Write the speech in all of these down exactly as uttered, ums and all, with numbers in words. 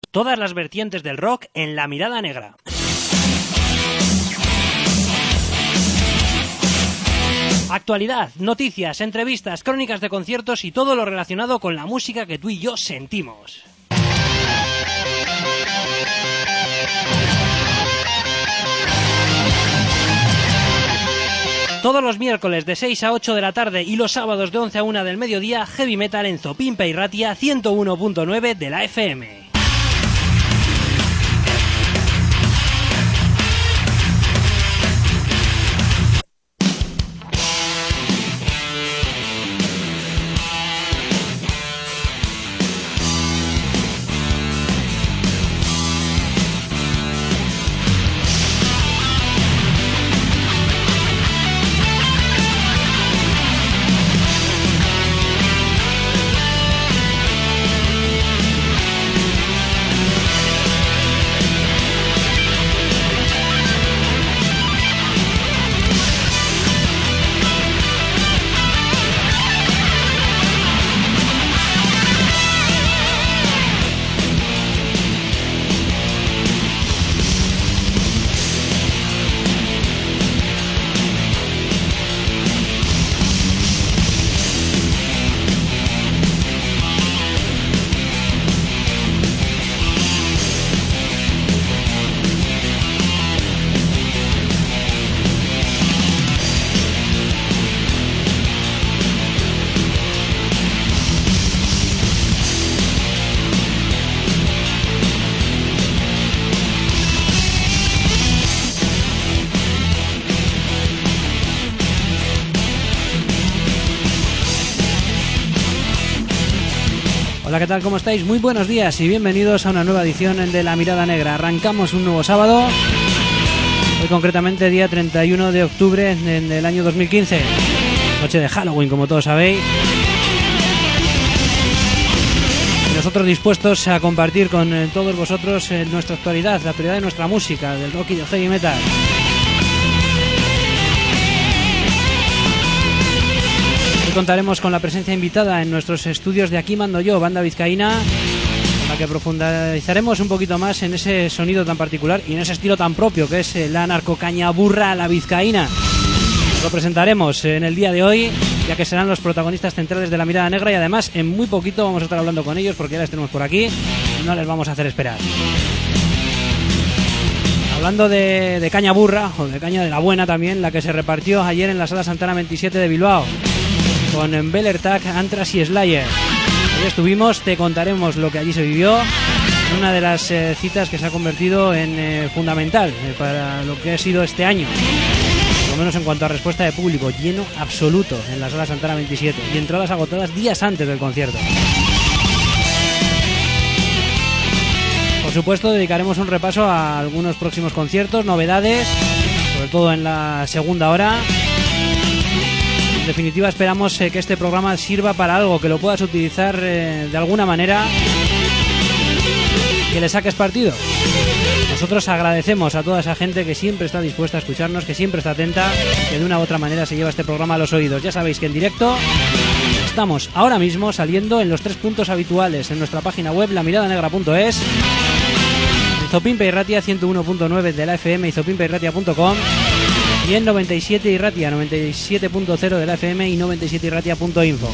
Todas las vertientes del rock en La Mirada Negra. Actualidad, noticias, entrevistas, crónicas de conciertos y todo lo relacionado con la música que tú y yo sentimos. Todos los miércoles de seis a ocho de la tarde y los sábados de once a una del mediodía, Heavy Metal en Zopimpa y Ratia ciento uno punto nueve de la F M. Hola, ¿qué tal? ¿Cómo estáis? Muy buenos días y bienvenidos a una nueva edición de La Mirada Negra. Arrancamos un nuevo sábado, hoy concretamente día treinta y uno de octubre del año dos mil quince, noche de Halloween, como todos sabéis. Y nosotros dispuestos a compartir con todos vosotros nuestra actualidad, la actualidad de nuestra música, del rock y del heavy metal. Hoy contaremos con la presencia invitada en nuestros estudios de Aquí Mando Yo, banda vizcaína, con la que profundizaremos un poquito más en ese sonido tan particular y en ese estilo tan propio que es la narcocañaburra a la vizcaína. Lo presentaremos en el día de hoy, ya que serán los protagonistas centrales de La Mirada Negra, y además en muy poquito vamos a estar hablando con ellos porque ya les tenemos por aquí y no les vamos a hacer esperar. Hablando de, de caña burra, o de caña de la buena también, la que se repartió ayer en la Sala Santana veintisiete de Bilbao, con Bellertag, Antras y Slayer. Ahí estuvimos, te contaremos lo que allí se vivió, una de las eh, citas que se ha convertido en eh, fundamental eh, para lo que ha sido este año, por lo menos en cuanto a respuesta de público, lleno absoluto en la Sala Santana veintisiete y entradas agotadas días antes del concierto. Por supuesto, dedicaremos un repaso a algunos próximos conciertos, novedades, sobre todo en la segunda hora. En definitiva, esperamos eh, que este programa sirva para algo, que lo puedas utilizar eh, de alguna manera, que le saques partido. Nosotros agradecemos a toda esa gente que siempre está dispuesta a escucharnos, que siempre está atenta, que de una u otra manera se lleva este programa a los oídos. Ya sabéis que en directo estamos ahora mismo saliendo en los tres puntos habituales, en nuestra página web la mirada negra punto es, en Zopimpa y Ratia ciento uno punto nueve de la F M y zopimpa y ratia punto com, y en noventa y siete y Ratia, noventa y siete punto cero de la F M y noventa y siete y ratia punto info.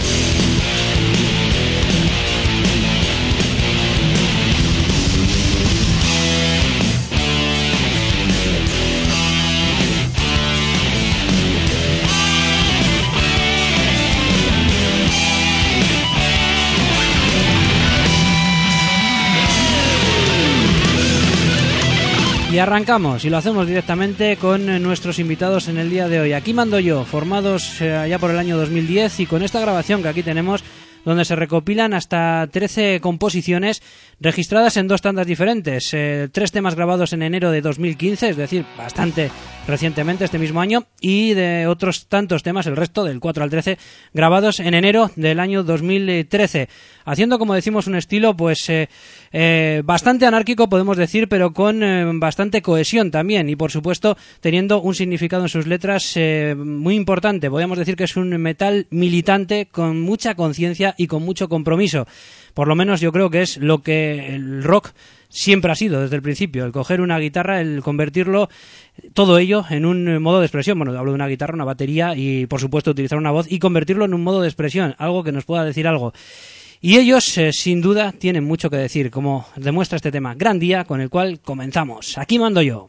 Y arrancamos, y lo hacemos directamente con nuestros invitados en el día de hoy. Aquí Mando Yo, formados eh, allá por el año dos mil diez, y con esta grabación que aquí tenemos, donde se recopilan hasta trece composiciones registradas en dos tandas diferentes. Eh, tres temas grabados en enero de dos mil quince, es decir, bastante recientemente, este mismo año, y de otros tantos temas, el resto, del cuatro al trece, grabados en enero del año dos mil trece. Haciendo, como decimos, un estilo pues eh, eh, bastante anárquico, podemos decir, pero con eh, bastante cohesión también, y por supuesto teniendo un significado en sus letras eh, muy importante. Podríamos decir que es un metal militante con mucha conciencia y con mucho compromiso. Por lo menos yo creo que es lo que el rock siempre ha sido desde el principio, el coger una guitarra, el convertirlo, todo ello en un modo de expresión. Bueno, hablo de una guitarra, una batería y por supuesto utilizar una voz y convertirlo en un modo de expresión, algo que nos pueda decir algo. Y ellos, eh, sin duda, tienen mucho que decir, como demuestra este tema, Gran Día, con el cual comenzamos. Aquí mando yo.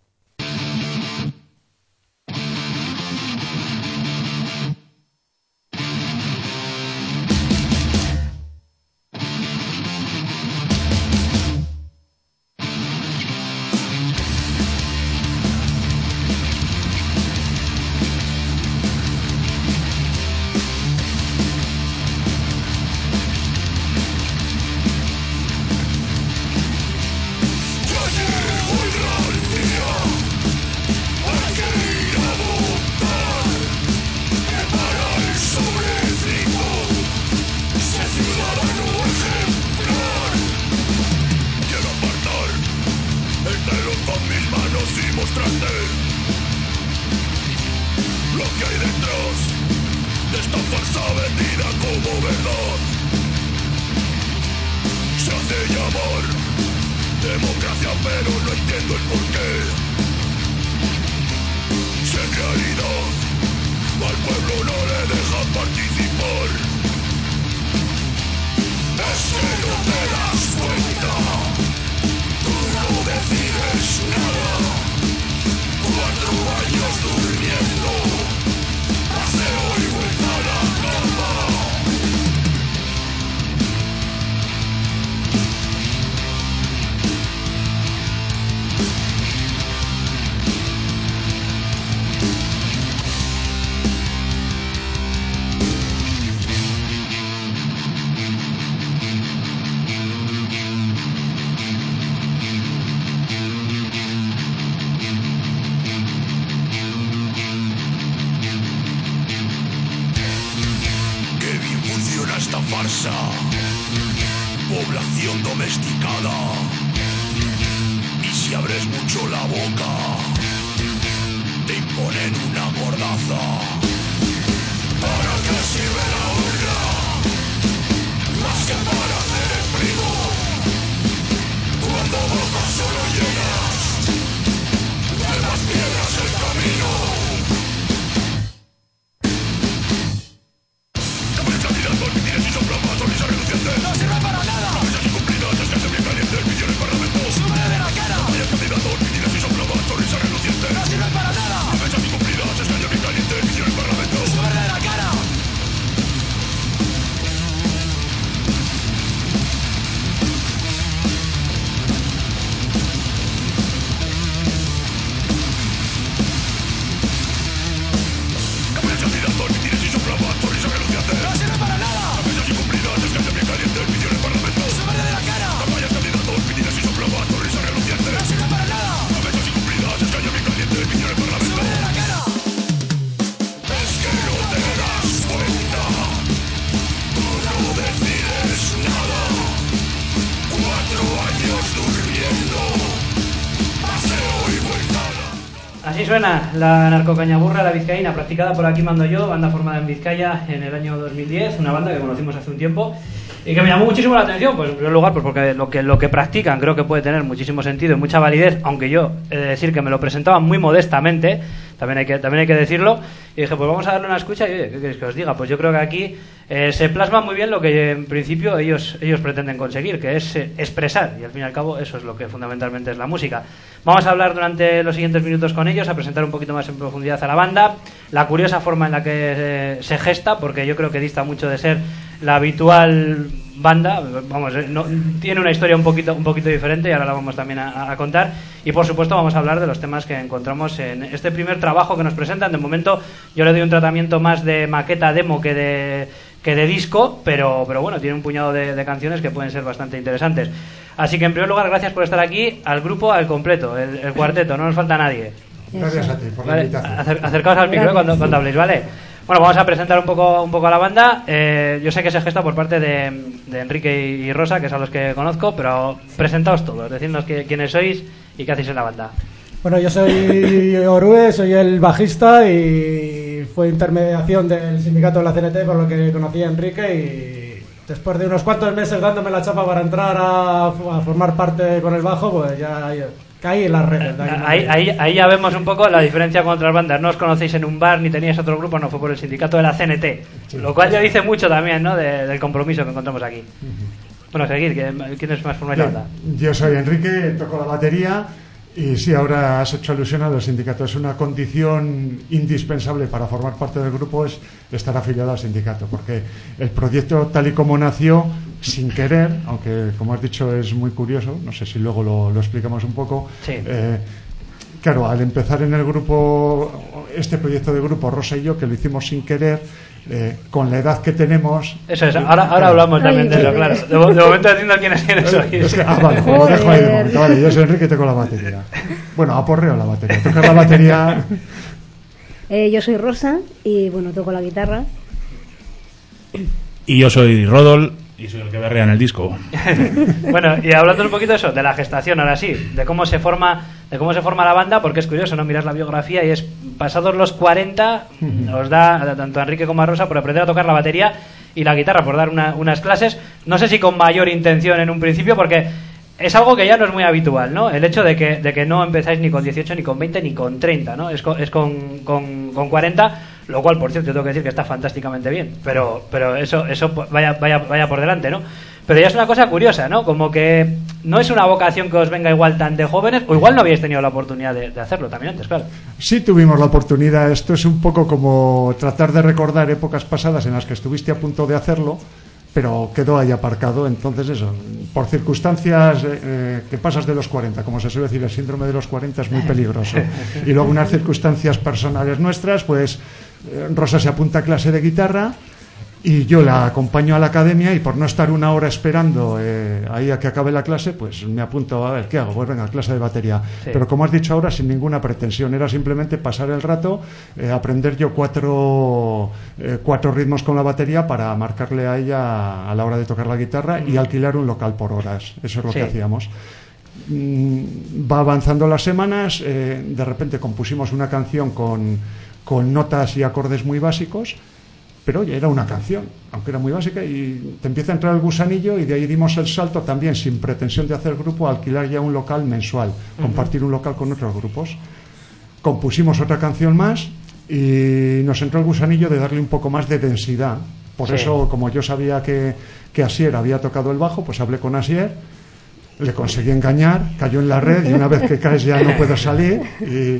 Población domesticada. Y si abres mucho la boca, te imponen una mordaza. ¿Para qué sirve la honra? Más que para hacer el primo. Cuando bocas solo llenas de las piedras el camino. No sirve para nada. Promesas incumplidas, descansa bien caliente, el vicio en el parlamento. ¡Súbele de la cara! Vayas candidato, mentiras y soplabas, sonrisa reluciente. No sirve para nada. Promesas incumplidas, descansa bien caliente, el vicio en el parlamento. ¡Súbele de la cara! Vayas candidato, mentiras y soplabas, sonrisa reluciente. No sirve para nada. Promesas incumplidas, descansa bien caliente, el vicio en el parlamento. ¡Súbele de la cara! Vayas candidato, mentiras y soplabas, sonrisa reluciente. No sirve para nada. Promesas incumplidas, descansa bien caliente, el vicio en el parlamento. ¡Súbele de la cara! Es que no te das cuenta, tú no decides nada. Cuatro años durmiendo, paseo y vuelta. Así suena la narcocañaburra, la vizcaína, practicada por Aquí mando yo, banda formada en Vizcaya en el año dos mil diez, una banda que conocimos hace un tiempo y que me llamó muchísimo la atención, pues en primer lugar pues porque lo que lo que practican creo que puede tener muchísimo sentido y mucha validez, aunque yo he de decir que me lo presentaban muy modestamente, también hay que también hay que decirlo, y dije pues vamos a darle una escucha y oye, ¿qué queréis que os diga? Pues yo creo que aquí eh, se plasma muy bien lo que en principio ellos ellos pretenden conseguir, que es eh, expresar, y al fin y al cabo eso es lo que fundamentalmente es la música. Vamos a hablar durante los siguientes minutos con ellos, a presentar un poquito más en profundidad a la banda, la curiosa forma en la que eh, se gesta, porque yo creo que dista mucho de ser la habitual banda, vamos, no, tiene una historia un poquito un poquito diferente y ahora la vamos también a, a contar, y por supuesto vamos a hablar de los temas que encontramos en este primer trabajo que nos presentan. De momento yo le doy un tratamiento más de maqueta demo que de que de disco, pero pero bueno, tiene un puñado de, de canciones que pueden ser bastante interesantes. Así que en primer lugar, gracias por estar aquí, al grupo al completo, el, el cuarteto, no nos falta nadie. Gracias a ti por la Vale, invitación. acer, acercaos al micro cuando, cuando habléis, ¿vale? Bueno, vamos a presentar un poco un poco a la banda. Eh, yo sé que se gesta por parte de, de Enrique y Rosa, que son los que conozco, pero presentaos todos, decidnos que, quiénes sois y qué hacéis en la banda. Bueno, yo soy Orue, soy el bajista y fue intermediación del sindicato de la C N T por lo que conocí a Enrique después de unos cuantos meses dándome la chapa para entrar a, a formar parte con el bajo, pues ya caí en las redes. Ahí, ahí, ahí ya vemos un poco la diferencia con otras bandas. No os conocéis en un bar ni teníais otro grupo, no fue por el sindicato de la C N T, sí. Lo cual ya dice mucho también, ¿no? De, del compromiso que encontramos aquí. Uh-huh. Bueno, seguid, ¿quién es más formal la banda? Yo soy Enrique, toco la batería. Y sí, ahora has hecho alusión a los sindicatos. Es una condición indispensable para formar parte del grupo, es estar afiliado al sindicato, porque el proyecto tal y como nació, sin querer, aunque como has dicho es muy curioso, no sé si luego lo, lo explicamos un poco, sí. eh, claro, al empezar en el grupo, este proyecto de grupo, Rosa y yo, que lo hicimos sin querer, Eh, con la edad que tenemos. Eso es, ahora, ahora hablamos también de eso, claro. De, de momento diciendo quiénes quiénes sois. Es que, ah, vale, pues lo dejo ahí de momento. Vale, yo soy Enrique y toco la batería. Bueno, aporreo la batería. Tocar la batería. Eh, yo soy Rosa y bueno, toco la guitarra. Y yo soy Rodol y soy el que berrea en el disco. Bueno, y hablando un poquito de eso, de la gestación, ahora sí, de cómo se forma, de cómo se forma la banda, porque es curioso, ¿no? Miras la biografía y es pasados los cuarenta, os da tanto a Enrique como a Rosa por aprender a tocar la batería y la guitarra, por dar una, unas clases, no sé si con mayor intención en un principio, porque es algo que ya no es muy habitual, ¿no? El hecho de que, de que no empezáis ni con dieciocho, ni con veinte, ni con treinta, ¿no? Es con, es con, con, con cuarenta, lo cual, por cierto, tengo que decir que está fantásticamente bien, pero, pero eso, eso vaya, vaya, vaya por delante, ¿no? Pero ya es una cosa curiosa, ¿no? Como que no es una vocación que os venga igual tan de jóvenes, o igual no habíais tenido la oportunidad de, de hacerlo también antes, claro. Sí tuvimos la oportunidad. Esto es un poco como tratar de recordar épocas pasadas en las que estuviste a punto de hacerlo, pero quedó ahí aparcado. Entonces eso, por circunstancias eh, que pasas de los cuarenta, como se suele decir, el síndrome de los cuarenta es muy peligroso. Y luego unas circunstancias personales nuestras, pues eh, Rosa se apunta a clase de guitarra y yo la acompaño a la academia, y por no estar una hora esperando eh, ahí a que acabe la clase, pues me apunto a ver qué hago. Pues venga, clase de batería. Sí. Pero como has dicho ahora, sin ninguna pretensión, era simplemente pasar el rato, eh, aprender yo cuatro eh, cuatro ritmos con la batería para marcarle a ella a la hora de tocar la guitarra y alquilar un local por horas. Eso es lo sí. que hacíamos. Mm, va avanzando las semanas, eh, de repente compusimos una canción con, con notas y acordes muy básicos. Pero oye, era una canción, aunque era muy básica, y te empieza a entrar el gusanillo, y de ahí dimos el salto también, sin pretensión de hacer grupo, a alquilar ya un local mensual, uh-huh. compartir un local con otros grupos. Compusimos otra canción más y nos entró el gusanillo de darle un poco más de densidad. Por sí. eso, como yo sabía que, que Asier había tocado el bajo, pues hablé con Asier, le conseguí engañar, cayó en la red, y una vez que caes ya no puedes salir, y...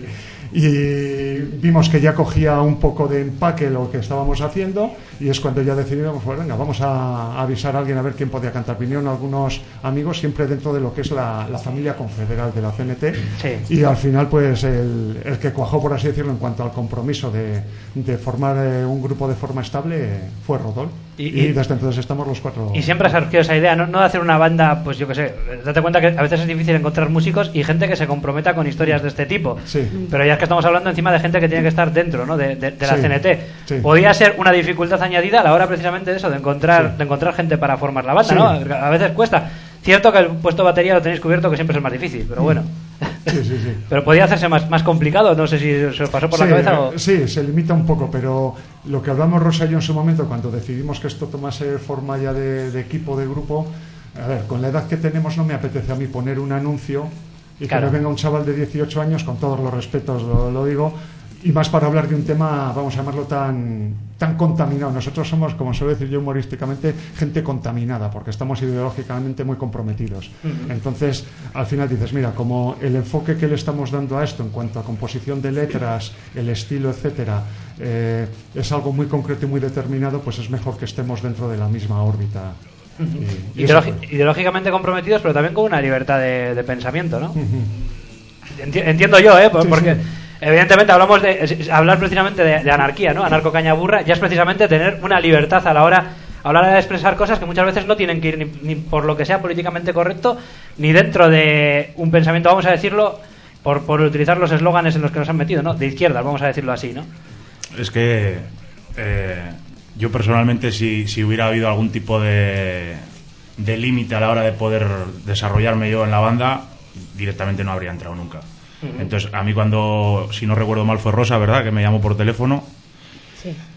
y vimos que ya cogía un poco de empaque lo que estábamos haciendo, y es cuando ya decidimos, pues venga, vamos a avisar a alguien a ver quién podía cantar. Vinieron algunos amigos, siempre dentro de lo que es la, la familia confederal de la C N T, sí. y al final pues el, el que cuajó, por así decirlo, en cuanto al compromiso de, de formar eh, un grupo de forma estable fue Rodol, y, y, y desde entonces estamos los cuatro. Y siempre ha surgido esa idea, ¿no? No de hacer una banda, pues yo qué sé, date cuenta que a veces es difícil encontrar músicos y gente que se comprometa con historias de este tipo, sí. pero ya es que estamos hablando encima de gente que tiene que estar dentro, ¿no? de, de, de la sí, C N T. Sí. Podría ser una dificultad añadida a la hora precisamente de eso, de encontrar, sí. de encontrar gente para formar la banda, sí. ¿no? A veces cuesta. Cierto que el puesto de batería lo tenéis cubierto, que siempre es el más difícil, pero bueno. Sí, sí, sí. Pero podría hacerse más, más complicado, no sé si se os pasó por sí, la cabeza o... Sí, se limita un poco, pero lo que hablamos Rosa y yo en su momento, cuando decidimos que esto tomase forma ya de, de equipo, de grupo, a ver, con la edad que tenemos no me apetece a mí poner un anuncio y claro. que me venga un chaval de dieciocho años, con todos los respetos lo, lo digo, y más para hablar de un tema, vamos a llamarlo, tan, tan contaminado. Nosotros somos, como suelo decir yo humorísticamente, gente contaminada, porque estamos ideológicamente muy comprometidos. Uh-huh. Entonces, al final dices, mira, como el enfoque que le estamos dando a esto en cuanto a composición de letras, el estilo, etcétera, eh, es algo muy concreto y muy determinado, pues es mejor que estemos dentro de la misma órbita. Uh-huh. Y, y Ideologi- ideológicamente comprometidos, pero también con una libertad de, de pensamiento, ¿no? Uh-huh. Enti- entiendo yo, ¿eh? Por, sí, porque... Sí. Evidentemente hablamos de hablar precisamente de, de anarquía, ¿no? Anarco caña burra, ya es precisamente tener una libertad a la hora a la hora de expresar cosas que muchas veces no tienen que ir ni, ni por lo que sea políticamente correcto, ni dentro de un pensamiento, vamos a decirlo, por, por utilizar los eslóganes en los que nos han metido, ¿no? De izquierdas, vamos a decirlo así, ¿no? Es que eh, yo personalmente, si, si hubiera habido algún tipo de, de límite a la hora de poder desarrollarme yo en la banda, directamente no habría entrado nunca. Entonces, a mí cuando, si no recuerdo mal, fue Rosa, ¿verdad?, que me llamó por teléfono. Sí.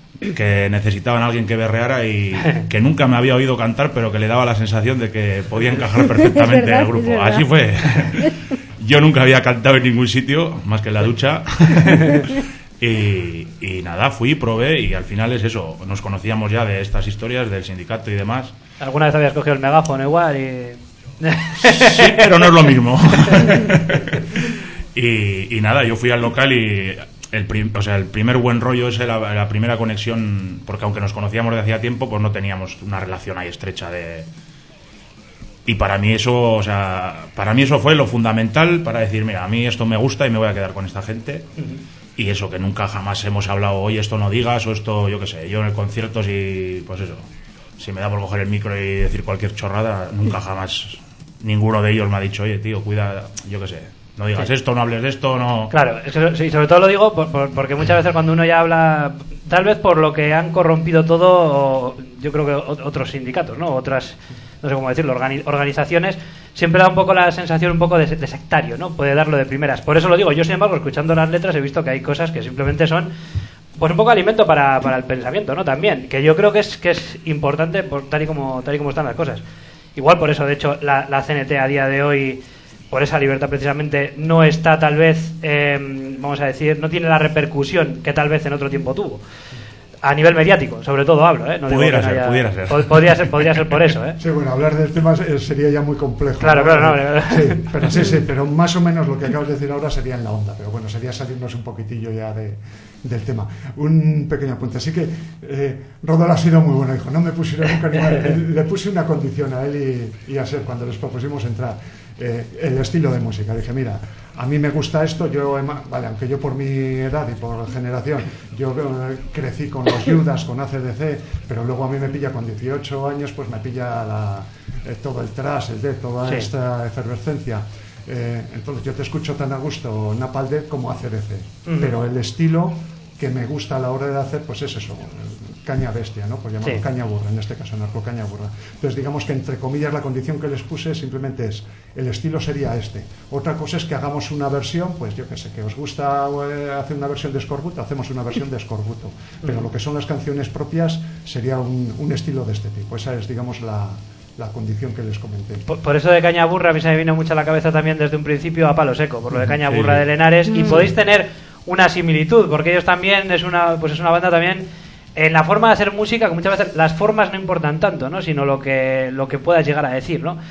que necesitaban a alguien que berreara y que nunca me había oído cantar, pero que le daba la sensación de que podía encajar perfectamente verdad, en el grupo. es Así fue. Yo nunca había cantado en ningún sitio, más que en la ducha. y, y nada, fui, probé y al final es eso. Nos conocíamos ya de estas historias, del sindicato y demás. ¿Alguna vez habías cogido el megáfono igual? Y... Sí, pero no es lo mismo. y, y nada, yo fui al local y el, prim, o sea, el primer buen rollo es la, la primera conexión, porque aunque nos conocíamos de hacía tiempo, pues no teníamos una relación ahí estrecha de... Y para mí eso, o sea, para mí eso fue lo fundamental para decir, mira, a mí esto me gusta y me voy a quedar con esta gente. Uh-huh. Y eso, que nunca jamás hemos hablado, oye, esto no digas, o esto, yo qué sé, yo en el concierto, si, pues eso, si me da por coger el micro y decir cualquier chorrada, nunca jamás ninguno de ellos me ha dicho, oye, tío, cuida, yo qué sé, no digas sí. esto, no hables de esto, no... Claro, y sobre todo lo digo por, por, porque muchas veces cuando uno ya habla, tal vez por lo que han corrompido todo, yo creo que otros sindicatos, ¿no? Otras... no sé cómo decirlo, organi- organizaciones, siempre da un poco la sensación un poco de, de sectario, ¿no? Puede darlo de primeras. Por eso lo digo, yo sin embargo, escuchando las letras he visto que hay cosas que simplemente son pues un poco alimento para, para el pensamiento, ¿no? También, que yo creo que es que es importante por, tal y como tal y como están las cosas. Igual por eso, de hecho, la, la C N T a día de hoy, por esa libertad precisamente, no está tal vez, eh, vamos a decir, no tiene la repercusión que tal vez en otro tiempo tuvo. A nivel mediático, sobre todo hablo, ¿eh? No pudiera, digo que ser, no haya... pudiera ser, Pod- podría ser. Podría ser por eso, ¿eh? Sí, bueno, hablar del tema sería ya muy complejo. Claro, ¿no? claro, no, no. Sí, pero sí, sí, pero más o menos lo que acabas de decir ahora sería en la onda, pero bueno, sería salirnos un poquitillo ya de, del tema. Un pequeño apunte, así que eh, Rodol ha sido muy bueno, dijo, no me pusieron nunca ni mal. Le puse una condición a él y, y a Ser cuando les propusimos entrar, eh, el estilo de música. Dije, mira, a mí me gusta esto, yo, vale, aunque yo por mi edad y por generación, yo eh, crecí con los Judas, con A C D C, pero luego a mí me pilla con dieciocho años, pues me pilla la, eh, todo el thrash, el death, toda sí. esta efervescencia. Eh, entonces yo te escucho tan a gusto Napalm Death como A C D C, uh-huh. pero el estilo que me gusta a la hora de hacer, pues es eso, caña bestia, ¿no? Pues llamarlo sí. caña burra, en este caso, narco caña burra. Entonces digamos que entre comillas la condición que les puse simplemente es, el estilo sería este. Otra cosa es que hagamos una versión, pues yo qué sé, que os gusta eh, hacer una versión de Escorbuto, hacemos una versión de Escorbuto. Pero uh-huh. lo que son las canciones propias sería un, un estilo de este tipo. Esa es, digamos, la... la condición que les comenté. Por, por eso de caña burra a mí se me vino mucho a la cabeza también desde un principio a Palo Seco, por lo de caña burra sí. de Lenares, y podéis tener una similitud, porque ellos también es una pues es una banda también en la forma de hacer música, que muchas veces las formas no importan tanto, ¿no? Sino lo que lo que puedas llegar a decir, ¿no?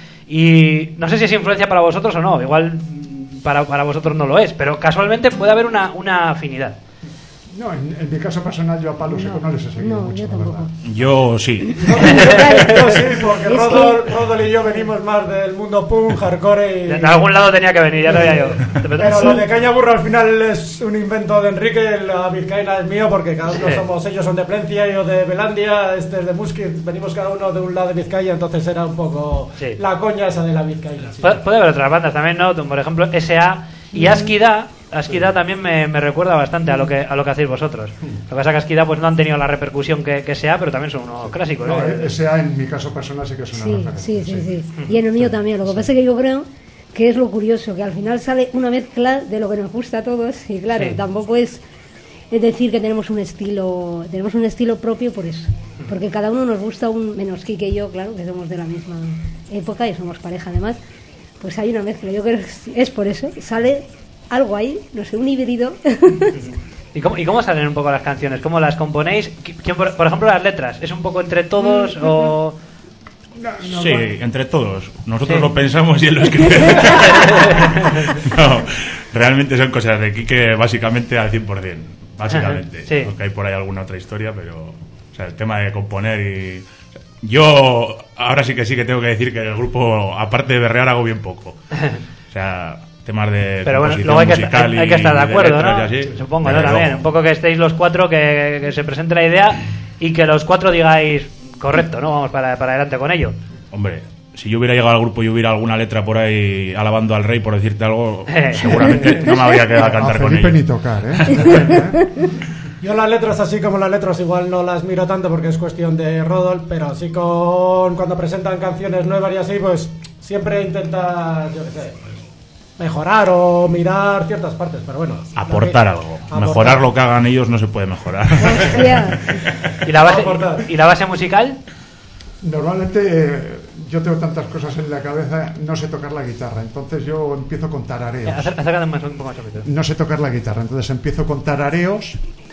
Y no sé si es influencia para vosotros o no, igual para, para vosotros no lo es, pero casualmente puede haber una, una afinidad. No, en, en mi caso personal yo a Palo Seco no, no les he seguido no, mucho, yo la tampoco. verdad. Yo sí. yo, yo sí, porque Rodol, Rodol y yo venimos más del mundo punk, hardcore y... De algún lado tenía que venir, ya lo veía yo. Pero lo de caña burra al final es un invento de Enrique, la vizcaína es mío, porque cada uno sí. somos, ellos son de Plencia, yo de Belandia, este es de Musquit, venimos cada uno de un lado de Vizcaya, entonces era un poco sí. la coña esa de la vizcaína. Sí. Pu- puede haber otras bandas también, ¿no? Por ejemplo, S A y Asquida. Asquida también me, me recuerda bastante a lo que a lo que hacéis vosotros. Lo que pasa es que Asquida pues no han tenido la repercusión que, que sea, pero también son unos clásicos. No, ¿eh? S A en mi caso personal sí que es una sí, referencia. sí, sí, sí, sí. Y en el mío sí. también. Lo que pasa es que yo creo que es lo curioso, que al final sale una mezcla de lo que nos gusta a todos y claro, sí. tampoco es, es decir que tenemos un estilo tenemos un estilo propio por eso. Porque cada uno nos gusta un menos Kike y yo, claro, que somos de la misma época y somos pareja además. Pues hay una mezcla. Yo creo que es, es por eso. Sale algo ahí, no sé, un híbrido. ¿Y cómo, ¿Y cómo salen un poco las canciones? ¿Cómo las componéis? ¿Quién, por, por ejemplo, las letras? ¿Es un poco entre todos o...? No, no, sí, bueno. entre todos. Nosotros sí. lo pensamos y él lo escribe. No, realmente son cosas de Quique básicamente al cien por ciento. Básicamente. Sí. Porque hay por ahí alguna otra historia, pero... O sea, el tema de componer y... Yo ahora sí que sí que tengo que decir que el grupo, aparte de berrear, hago bien poco. O sea... temas de pero bueno, luego hay que, hay, hay que estar de acuerdo, de ¿no? Así, supongo, ¿no? También, un poco que estéis los cuatro, que, que se presente la idea y que los cuatro digáis correcto, ¿no? Vamos para, para adelante con ello. Hombre, si yo hubiera llegado al grupo y hubiera alguna letra por ahí alabando al rey, por decirte algo, seguramente no me habría quedado a cantar a con Felipe ellos. ni tocar, ¿eh? Yo las letras, así como las letras, igual no las miro tanto porque es cuestión de Rodol, pero sí con cuando presentan canciones nuevas y así, pues siempre intenta, yo qué sé, mejorar o mirar ciertas partes, pero bueno. Aportar que, algo. Mejorar lo que hagan ellos no se puede mejorar. Hostia. ¿Y la base, y la base musical? Normalmente eh, yo tengo tantas cosas en la cabeza, no sé tocar la guitarra, entonces yo empiezo con tarareos. Acércate más un poco más rápido. No sé tocar la guitarra, entonces empiezo con tarareos,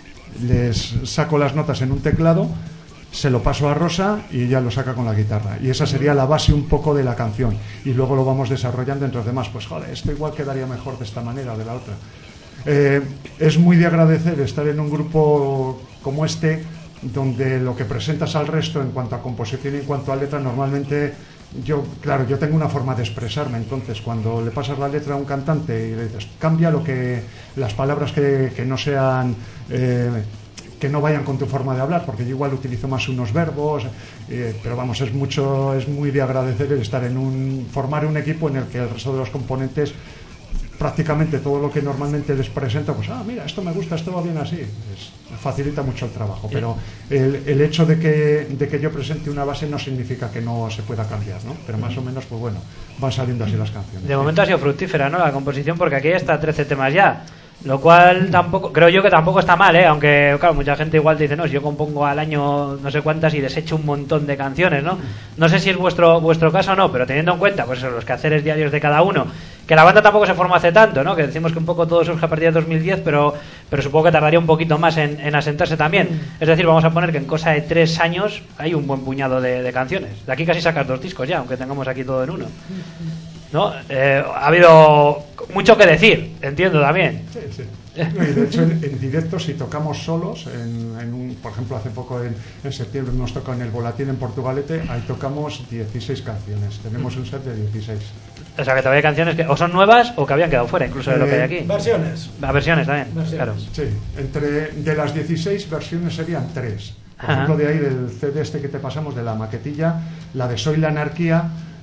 les saco las notas en un teclado, se lo paso a Rosa y ella lo saca con la guitarra. Y esa sería la base un poco de la canción. Y luego lo vamos desarrollando entre los demás. Pues joder, esto igual quedaría mejor de esta manera o de la otra. Eh, es muy de agradecer estar en un grupo como este, donde lo que presentas al resto en cuanto a composición y en cuanto a letra, normalmente yo, claro, yo tengo una forma de expresarme, entonces cuando le pasas la letra a un cantante y le dices, cambia lo que, las palabras que, que no sean, eh, que no vayan con tu forma de hablar, porque yo igual utilizo más unos verbos, eh, pero vamos, es mucho, es muy de agradecer el estar en un, formar un equipo en el que el resto de los componentes, prácticamente todo lo que normalmente les presento, pues, ah, mira, esto me gusta, esto va bien así, es, facilita mucho el trabajo, pero el, el hecho de que, de que yo presente una base no significa que no se pueda cambiar, ¿no? Pero más o menos, pues bueno, van saliendo así las canciones. De momento ha sido fructífera, ¿no?, la composición, porque aquí está trece temas ya, lo cual tampoco, creo yo que tampoco está mal, ¿eh? Aunque, claro, mucha gente igual te dice, no, si yo compongo al año no sé cuántas y desecho un montón de canciones, ¿no? No sé si es vuestro vuestro caso o no, pero teniendo en cuenta, pues eso, los quehaceres diarios de cada uno, que la banda tampoco se forma hace tanto, ¿no? Que decimos que un poco todo surge a partir de dos mil diez, pero pero supongo que tardaría un poquito más en, en asentarse también. Es decir, vamos a poner que en cosa de tres años hay un buen puñado de, de canciones. De aquí casi sacas dos discos ya, aunque tengamos aquí todo en uno, ¿no? Eh, ha habido mucho que decir, entiendo también. Sí, sí. No, y de hecho, en, en directo, si tocamos solos, en, en un, por ejemplo, hace poco en, en septiembre nos tocó en el Volatín en Portugalete, ahí tocamos dieciséis canciones. Tenemos un set de dieciséis. O sea, que todavía hay canciones que o son nuevas o que habían quedado fuera, incluso de lo que hay aquí. Versiones. A versiones también, Versiones. claro. Sí, entre de las dieciséis versiones serían tres. Por Ajá. ejemplo, de ahí del C D este que te pasamos, de la maquetilla, la de Soy la anarquía,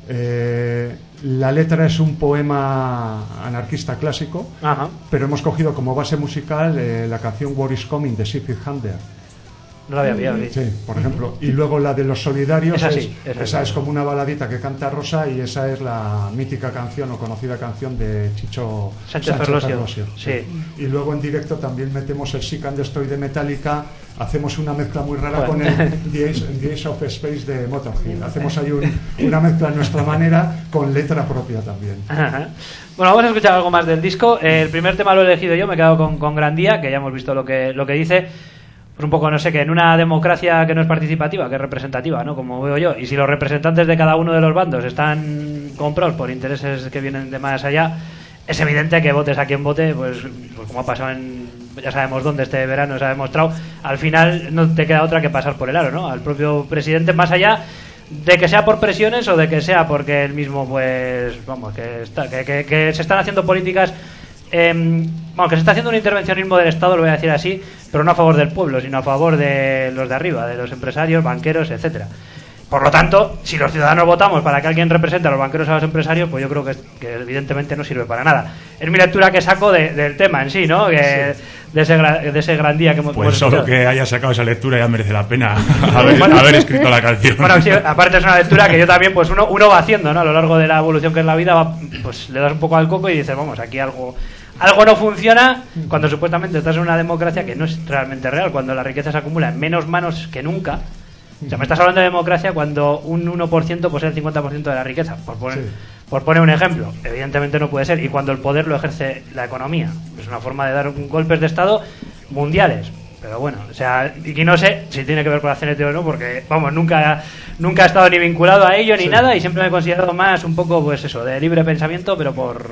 eh, la letra es un poema anarquista clásico, Ajá. pero hemos cogido como base musical eh, la canción War is Coming de Siegfried Handel. No lo había pillado, sí. Sí, por ejemplo. Y luego la de los solidarios, Esa es, sí, esa esa sí. es como una baladita que canta Rosa, y esa es la mítica canción o conocida canción de Chicho Sánchez Ferlosio. Sí. Y luego en directo también metemos el Sick and Destroy de Metallica, hacemos una mezcla muy rara Bueno. con el The Ace, The Ace of Space de Motorhead. Hacemos ahí un, una mezcla a nuestra manera con letra propia también. Ajá. Bueno, vamos a escuchar algo más del disco. El primer tema lo he elegido yo, me he quedado con, con Gran Día, que ya hemos visto lo que, lo que dice. Pues un poco, no sé, que en una democracia que no es participativa, que es representativa, ¿no? Como veo yo, y si los representantes de cada uno de los bandos están comprados por intereses que vienen de más allá, es evidente que votes a quien vote, pues, pues como ha pasado en, ya sabemos dónde, este verano se ha demostrado, al final no te queda otra que pasar por el aro, ¿no? Al propio presidente, más allá de que sea por presiones o de que sea porque él mismo, pues, vamos, que, está, que, que, que se están haciendo políticas... Eh, bueno, que se está haciendo un intervencionismo del Estado, lo voy a decir así, pero no a favor del pueblo, sino a favor de los de arriba, de los empresarios, banqueros, etcétera. Por lo tanto, si los ciudadanos votamos para que alguien represente a los banqueros o a los empresarios, pues yo creo que, que evidentemente no sirve para nada. Es mi lectura que saco de, del tema en sí, ¿no? Que, sí. De, ese, de ese gran día que hemos Pues solo escuchado. Que haya sacado esa lectura ya merece la pena haber, bueno, haber escrito la canción. Bueno, sí, aparte es una lectura que yo también, pues uno, uno va haciendo, ¿no? A lo largo de la evolución que es la vida, va, pues le das un poco al coco y dices, vamos, aquí algo... Algo no funciona cuando supuestamente estás en una democracia que no es realmente real, cuando la riqueza se acumula en menos manos que nunca. O sea, me estás hablando de democracia cuando un uno por ciento posee el cincuenta por ciento de la riqueza, por poner, sí. por poner un ejemplo. Evidentemente no puede ser. Y cuando el poder lo ejerce la economía. Es una forma de dar golpes de Estado mundiales. Pero bueno, o sea, y no sé si tiene que ver con la C N T o no, porque, vamos, nunca, nunca he estado ni vinculado a ello ni sí. nada, y siempre me he considerado más un poco, pues eso, de libre pensamiento, pero por...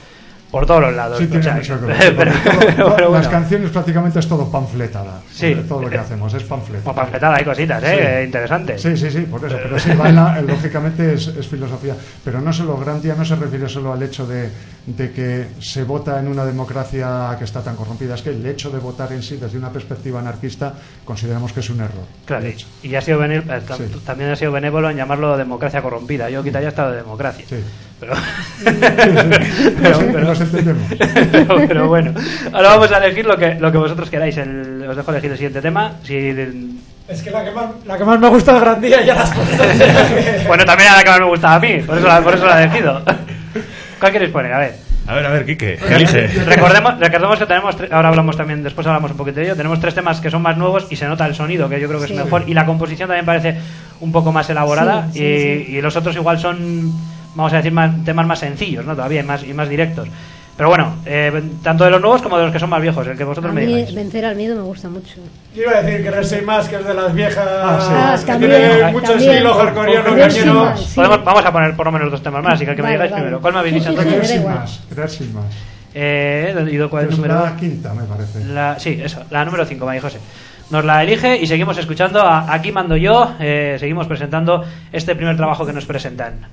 por todos los lados. Sí, tiene o sea, mucho que ver. pero, todo, pero, pero las bueno. canciones prácticamente es todo panfletada. Sí. Todo lo que hacemos es panfletada. Como panfletada hay cositas, ¿eh? Sí. Interesantes. Sí, sí, sí, por eso. Pero sí, baila, lógicamente es, es filosofía. Pero no solo, Gran Día no se refiere solo al hecho de, de que se vota en una democracia que está tan corrompida. Es que el hecho de votar en sí, desde una perspectiva anarquista, consideramos que es un error. Claro, y, y ha sido venir, eh, sí. también ha sido benévolo en llamarlo democracia corrompida. Yo quitaría estado de democracia. Sí. Pero, sí, sí. pero, sí, pero nos entendemos. Pero, pero bueno, ahora vamos a elegir lo que lo que vosotros queráis. El, os dejo elegir el siguiente tema. Si el... Es que la que más la que más me gusta de Gran Día ya las Bueno, también era la que más me gustaba a mí, por eso la, por eso la he elegido. ¿Cuál queréis poner? A ver. A ver, a ver, Quique, elige. Recordemos, recordemos que tenemos, tre- ahora hablamos también, después hablamos un poquito de ello, tenemos tres temas que son más nuevos y se nota el sonido, que yo creo que Sí. es mejor, y la composición también parece un poco más elaborada, Sí, y, sí, sí. y los otros igual son, vamos a decir, más, temas más sencillos, ¿no? Todavía, y más, y más directos. Pero bueno, eh, tanto de los nuevos como de los que son más viejos, el que vosotros A me mí digáis. Vencer al miedo me gusta mucho. Yo iba a decir que Racing Más, que es de las viejas, Ah, que también, tiene mucho también. estilo hardcoreano, Racing cañero. Más, sí. Podemos- vamos a poner por lo menos dos temas más, así que el que me Vale, digáis vale. primero. ¿Cuál me habéis dicho Sí, sí, entonces? me da Creer sin igual. más, creer sin más. Eh, ¿y cuál es el Es número? la quinta, me parece. La, sí, eso, la número cinco, María José. Nos la elige y seguimos escuchando a Aquí Mando Yo, eh, seguimos presentando este primer trabajo que nos presentan.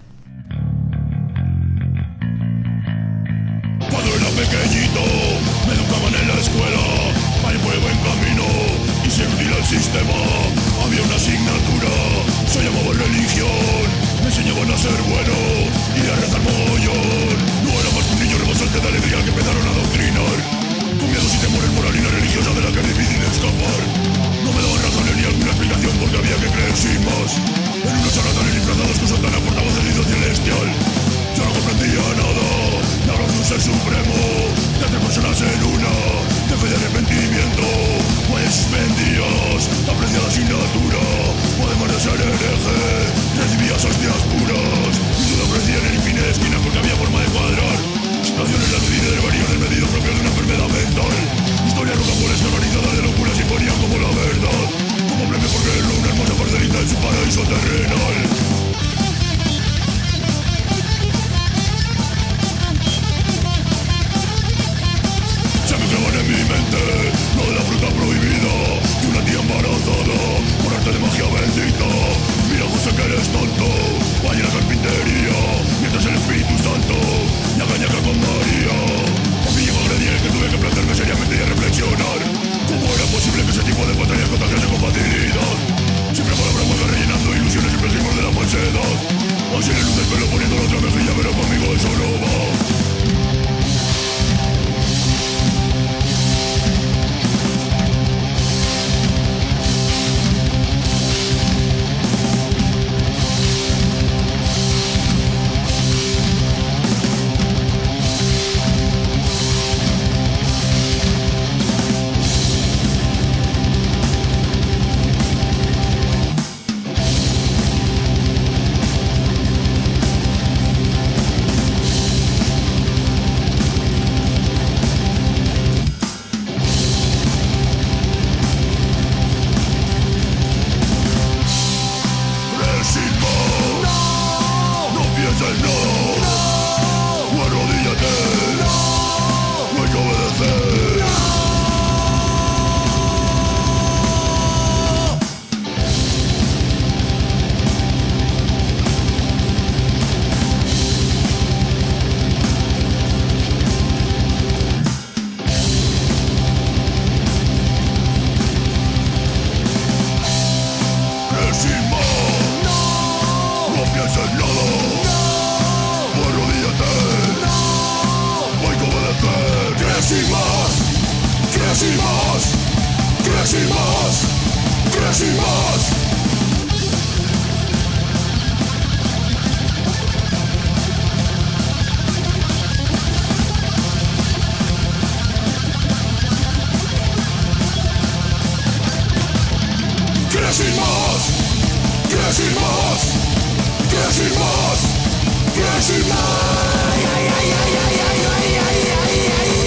Cuando era pequeñito me educaban en la escuela para ir por el buen camino y ser útil al sistema. Había una asignatura, se llamaba religión. Me enseñaban a ser bueno y a rezar mogollón. No era más que un niño rebosante de alegría que empezaron a adoctrinar, con miedos y temores moralina religiosa de la que es difícil escapar. No me daban razones ni alguna explicación porque había que creer sin más en unos charlatanes disfrazados que soltan a portavoz del Dios celestial. Yo no comprendía nada, me hablan de un ser supremo, de tres personas en una, de fe y arrepentimiento. Pues vendías la preciada asignatura, además de ser hereje, recibías hostias puras, y tú te ofrecían en infinita esquina porque había forma de cuadrar situaciones las medida deberían el medido propio de una enfermedad mental. Historia rocambolesca organizada de locuras y ponían como la verdad, como premio por creerlo una hermosa parcelita en su paraíso terrenal. Se me clavan en mi mente lo de la fruta prohibida y una tía embarazada por arte de magia bendita. Mira José que eres tonto, vaya a la carpintería mientras el Espíritu Santo ñaca ñaca con María. Por fin llegó el día en que tuve que plantearme seriamente y a reflexionar cómo era posible que ese tipo de batallas contagiase con facilidad. Siempre palabras más rellenando ilusiones y pésimos de la falsedad. Así le luce el pelo poniendo la otra mejilla, pero conmigo eso no va. Creer sin más. No, no pienses nada. No, no arrodíllate. No, no hay que obedecer. Creer sin más. No, no pienses nada. No, arrodíllate. No, hay que obedecer. Creer sin más. Creer sin más. Creer sin más. Creer sin más. Creer sin más. Creer sin más. Creer sin más. Creer sin más. Ay, ay, ay, ay, ay, ay, ay, ay, ay, ay.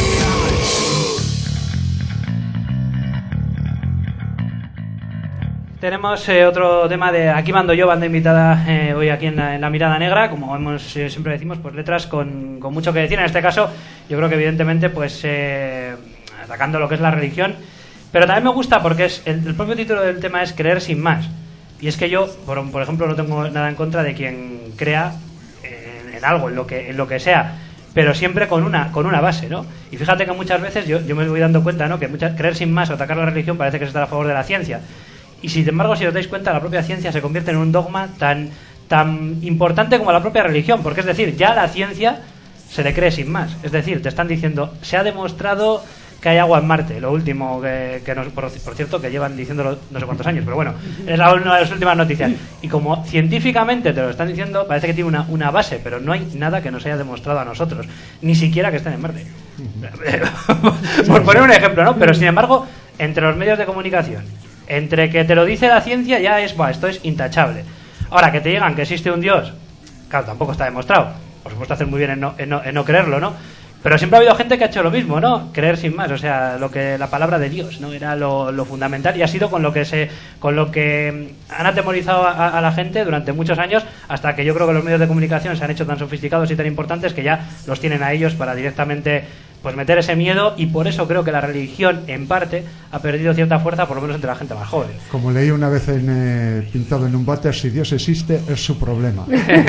Tenemos eh, otro tema de Aquí Mando Yo, banda invitada eh, hoy aquí en la, en la Mirada Negra, como hemos eh, siempre decimos, pues letras con, con mucho que decir. En este caso, yo creo que evidentemente, pues eh, atacando lo que es la religión, pero también me gusta porque es el, el propio título del tema es Creer sin más. Y es que yo, por, por ejemplo, no tengo nada en contra de quien crea en, en algo, en lo que en lo que sea, pero siempre con una con una base, ¿no? Y fíjate que muchas veces yo, yo me voy dando cuenta, ¿no? Que muchas, creer sin más o atacar la religión parece que se está a favor de la ciencia. Y sin embargo, si os dais cuenta, la propia ciencia se convierte en un dogma tan tan importante como la propia religión, porque es decir, ya la ciencia se le cree sin más. Es decir, te están diciendo, se ha demostrado que hay agua en Marte, lo último que, que nos, por, por cierto, que llevan diciéndolo no sé cuántos años, pero bueno, es la, una de las últimas noticias. Y como científicamente te lo están diciendo, parece que tiene una, una base, pero no hay nada que nos haya demostrado a nosotros, ni siquiera que estén en Marte. Por poner un ejemplo, ¿no? Pero sin embargo, entre los medios de comunicación, entre que te lo dice la ciencia, ya es, bah, esto es intachable. Ahora, que te digan que existe un Dios, claro, tampoco está demostrado. Por supuesto, hacer muy bien en no, en no, en no creerlo, ¿no? Pero siempre ha habido gente que ha hecho lo mismo, ¿no? Creer sin más, o sea, lo que la palabra de Dios, ¿no? Era lo, lo fundamental, y ha sido con lo que se con lo que han atemorizado a, a la gente durante muchos años, hasta que yo creo que los medios de comunicación se han hecho tan sofisticados y tan importantes que ya los tienen a ellos para directamente pues meter ese miedo, y por eso creo que la religión en parte ha perdido cierta fuerza, por lo menos entre la gente más joven. Como leí una vez en, eh, pintado en un váter, si Dios existe es su problema.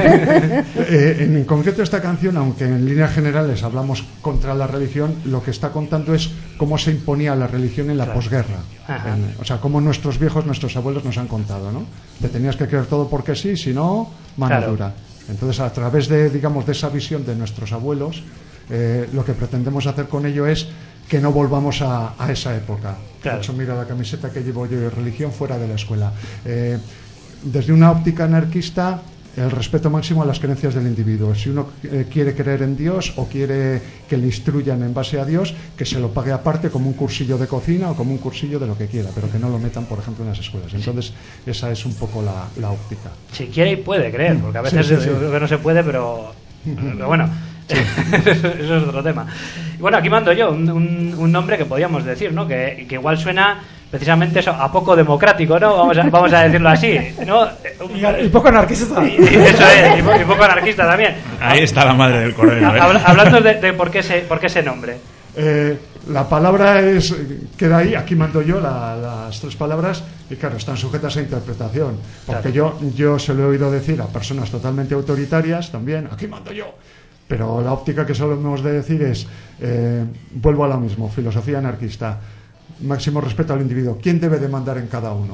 eh, en concreto esta canción, aunque en líneas generales hablamos contra la religión, lo que está contando es cómo se imponía la religión en la claro. posguerra. En, o sea, cómo nuestros viejos, nuestros abuelos nos han contado, ¿no? Te tenías que creer todo porque sí, si no, mano claro. dura. Entonces, a través de, digamos, de esa visión de nuestros abuelos, Eh, lo que pretendemos hacer con ello es que no volvamos a, a esa época. Claro. De hecho, mira la camiseta que llevo yo de religión fuera de la escuela. Eh, desde una óptica anarquista, el respeto máximo a las creencias del individuo. Si uno eh, quiere creer en Dios o quiere que le instruyan en base a Dios, que se lo pague aparte como un cursillo de cocina o como un cursillo de lo que quiera, pero que no lo metan, por ejemplo, en las escuelas. Entonces, esa es un poco la, la óptica. Si quiere y puede creer, porque a veces sí, sí, sí. Creo que no se puede, pero, pero bueno. Sí. Eso es otro tema. Bueno, aquí mando yo un, un, un nombre que podríamos decir, ¿no? Que, que igual suena precisamente eso, a poco democrático, ¿no? Vamos a, vamos a decirlo así, ¿no? Y, y poco anarquista. Y, y eso es, y, po, y poco anarquista también. Ahí está la madre del cordero, ¿eh? Hablando de, de por qué ese, por qué ese nombre. Eh, la palabra es queda ahí, aquí mando yo la, las tres palabras, y claro, están sujetas a interpretación, porque claro. yo, yo se lo he oído decir a personas totalmente autoritarias también, aquí mando yo. Pero la óptica que solemos de decir es, eh, vuelvo a lo mismo, filosofía anarquista, máximo respeto al individuo. ¿Quién debe de mandar en cada uno?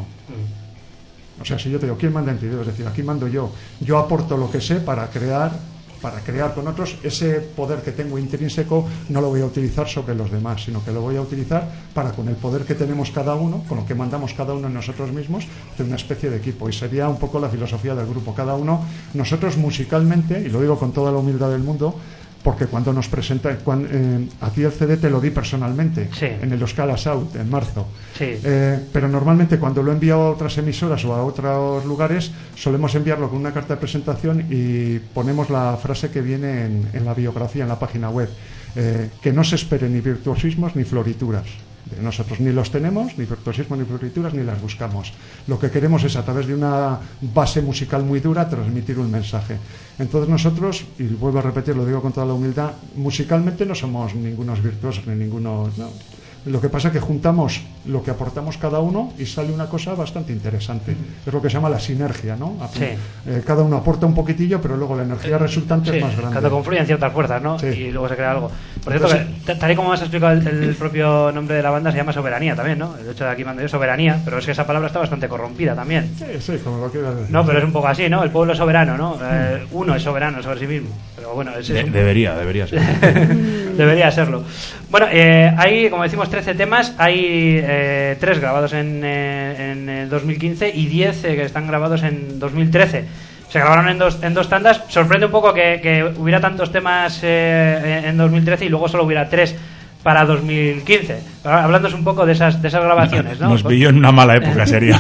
O sea, si yo te digo, ¿quién manda en ti? Es decir, aquí mando yo. Yo aporto lo que sé para crear, para crear con otros. Ese poder que tengo intrínseco no lo voy a utilizar sobre los demás, sino que lo voy a utilizar para, con el poder que tenemos cada uno, con lo que mandamos cada uno en nosotros mismos, hacer una especie de equipo. Y sería un poco la filosofía del grupo. Cada uno, nosotros musicalmente, y lo digo con toda la humildad del mundo, porque cuando nos presenta, cuando, eh, a ti el C D te lo di personalmente, sí. en el Euskal Assault, en marzo. Sí. Eh, pero normalmente cuando lo he enviado a otras emisoras o a otros lugares, solemos enviarlo con una carta de presentación y ponemos la frase que viene en, en la biografía, en la página web, eh, que no se esperen ni virtuosismos ni florituras. Nosotros ni los tenemos, ni virtuosismo ni florituras, ni las buscamos. Lo que queremos es, a través de una base musical muy dura, transmitir un mensaje. Entonces nosotros, y vuelvo a repetir, lo digo con toda la humildad, musicalmente no somos ningunos virtuosos ni ningunos... No. Lo que pasa es que juntamos lo que aportamos cada uno y sale una cosa bastante interesante. Es lo que se llama la sinergia, ¿no? Sí. Eh, cada uno aporta un poquitillo, pero luego la energía resultante sí, es más grande. Cuando confluyen ciertas fuerzas, ¿no? Sí. Y luego se crea algo. Por cierto, pues, que, tal y como has explicado, el, el propio nombre de la banda se llama Soberanía también, ¿no? De hecho, de aquí mando yo Soberanía, pero es que esa palabra está bastante corrompida también. Sí, sí, como lo quieras decir. No, pero es un poco así, ¿no? El pueblo es soberano, ¿no? Eh, uno es soberano sobre sí mismo. Pero bueno, es, de, es un... debería, debería ser. Debería serlo. Bueno, eh, hay, como decimos, trece temas. Hay eh, tres grabados en, eh, en el dos mil quince y diez eh, que están grabados en dos mil trece. Se grabaron en dos, en dos tandas. Sorprende un poco que, que hubiera tantos temas eh, en dos mil trece y luego solo hubiera tres para dos mil quince. Hablándonos un poco de esas, de esas grabaciones, ¿no? Nos pilló en una mala época, sería.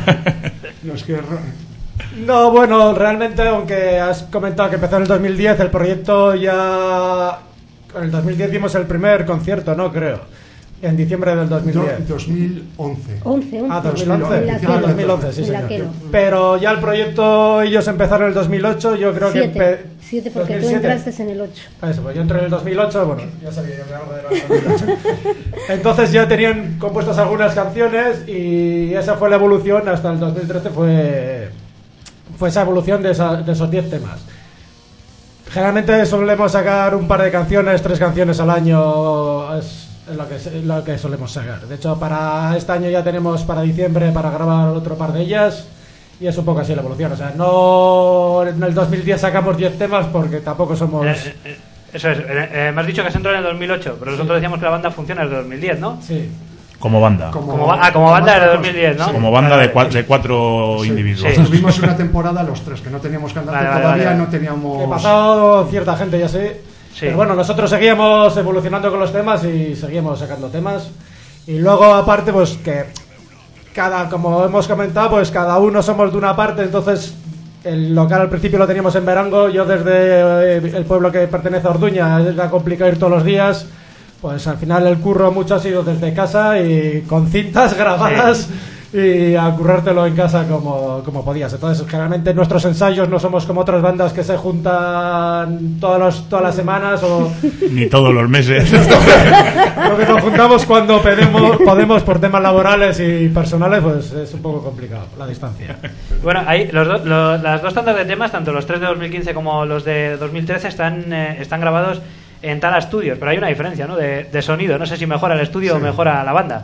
No, es que... No, bueno, realmente, aunque has comentado que empezó en el dos mil diez, el proyecto ya... En el dos mil diez dimos el primer concierto, ¿no? Creo. En diciembre del dos mil diez. dos mil once. once, once. Ah, dos mil once. Ah, dos mil once, sí, señor. Pero ya el proyecto, ellos empezaron en el dos mil ocho, yo creo siete, que... Empe... siete, porque dos mil siete. Tú entraste en el ocho. Eso, pues yo entré en el dos mil ocho, bueno, ya sabía yo que algo era el dos mil ocho. Entonces ya tenían compuestas algunas canciones y esa fue la evolución hasta el dos mil trece, fue, fue esa evolución de, esa, de esos diez temas. Generalmente solemos sacar un par de canciones, tres canciones al año, es lo que, lo que solemos sacar. De hecho, para este año ya tenemos para diciembre para grabar otro par de ellas y es un poco así la evolución. O sea, no en el dos mil diez sacamos diez temas porque tampoco somos... Eso es, eh, me has dicho que has entrado en el dos mil ocho, pero nosotros decíamos que la banda funciona desde dos mil diez, ¿no? Sí. Como banda. Como, como, ah, como banda desde dos mil diez, ¿no? Sí. Como banda de, cua de cuatro sí. individuos. Sí. Tuvimos una temporada los tres, que no teníamos cantante vale, vale, todavía, vale. no teníamos... He pasado cierta gente, ya sé. Sí. Pero bueno, nosotros seguíamos evolucionando con los temas y seguíamos sacando temas. Y luego, aparte, pues que cada, como hemos comentado, pues cada uno somos de una parte, entonces... El local al principio lo teníamos en Verango. Yo desde el pueblo que pertenece a Orduña era complicado ir todos los días. Pues al final el curro mucho ha sido desde casa y con cintas grabadas sí. y a currártelo en casa como, como podías. Entonces generalmente nuestros ensayos no somos como otras bandas que se juntan todos los, todas las semanas o... ni todos los meses. Lo que nos juntamos cuando podemos, podemos por temas laborales y personales, pues es un poco complicado la distancia. Bueno, ahí los do, lo, las dos tandas de temas, tanto los tres de dos mil quince como los de dos mil trece, están, eh, están grabados en Tala Studios, pero hay una diferencia, ¿no? De, de sonido. No sé si mejora el estudio sí. o mejora la banda.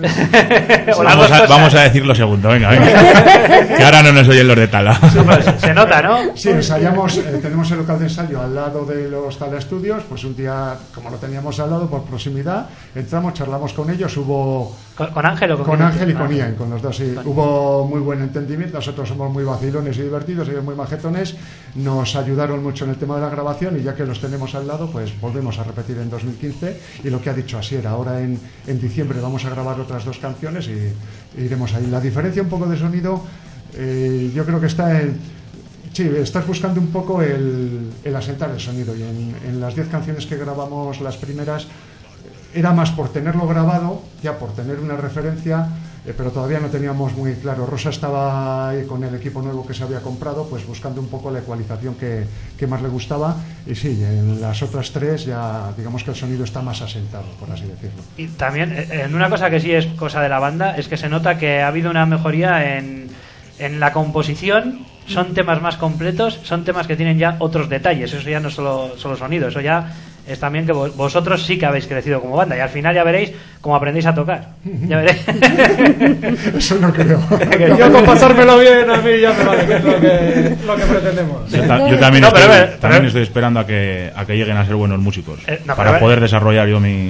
o vamos, a, vamos a decir lo segundo, venga, venga. Que ahora no nos oyen los de Tala. Sí, pues, se nota, ¿no? Sí, ensayamos, eh, tenemos el local de ensayo al lado de los Tala Studios. Pues un día, como lo teníamos al lado por proximidad, entramos, charlamos con ellos. Hubo con, con Ángel o con, con Ángel y con Ian, con los dos. Sí. Con hubo muy buen entendimiento. Nosotros somos muy vacilones y divertidos, ellos muy majetones. Nos ayudaron mucho en el tema de la grabación y ya que los tenemos al lado, pues volvemos a repetir en dos mil quince. Y lo que ha dicho Asier, ahora en, en diciembre vamos a grabar otras dos canciones y iremos ahí. La diferencia un poco de sonido, eh, yo creo que está en... Sí, estás buscando un poco el, el asentar el sonido y en, en las diez canciones que grabamos, las primeras, era más por tenerlo grabado, ya por tener una referencia, eh, pero todavía no teníamos muy claro. Rosa estaba ahí con el equipo nuevo que se había comprado, pues buscando un poco la ecualización que, que más le gustaba. Y sí, en las otras tres ya digamos que el sonido está más asentado, por así decirlo. Y también, en una cosa que sí es cosa de la banda, es que se nota que ha habido una mejoría en, en la composición. Son temas más completos, son temas que tienen ya otros detalles. Eso ya no es solo, solo sonido, eso ya es también que vosotros sí que habéis crecido como banda y al final ya veréis cómo aprendéis a tocar. Ya veréis. Eso no creo. Yo con pasármelo bien a mí ya me vale, que es lo que, lo que pretendemos. Yo, ta yo también, no, estoy, pero, pero, también estoy esperando a que, a que lleguen a ser buenos músicos eh, no, para poder desarrollar yo mi...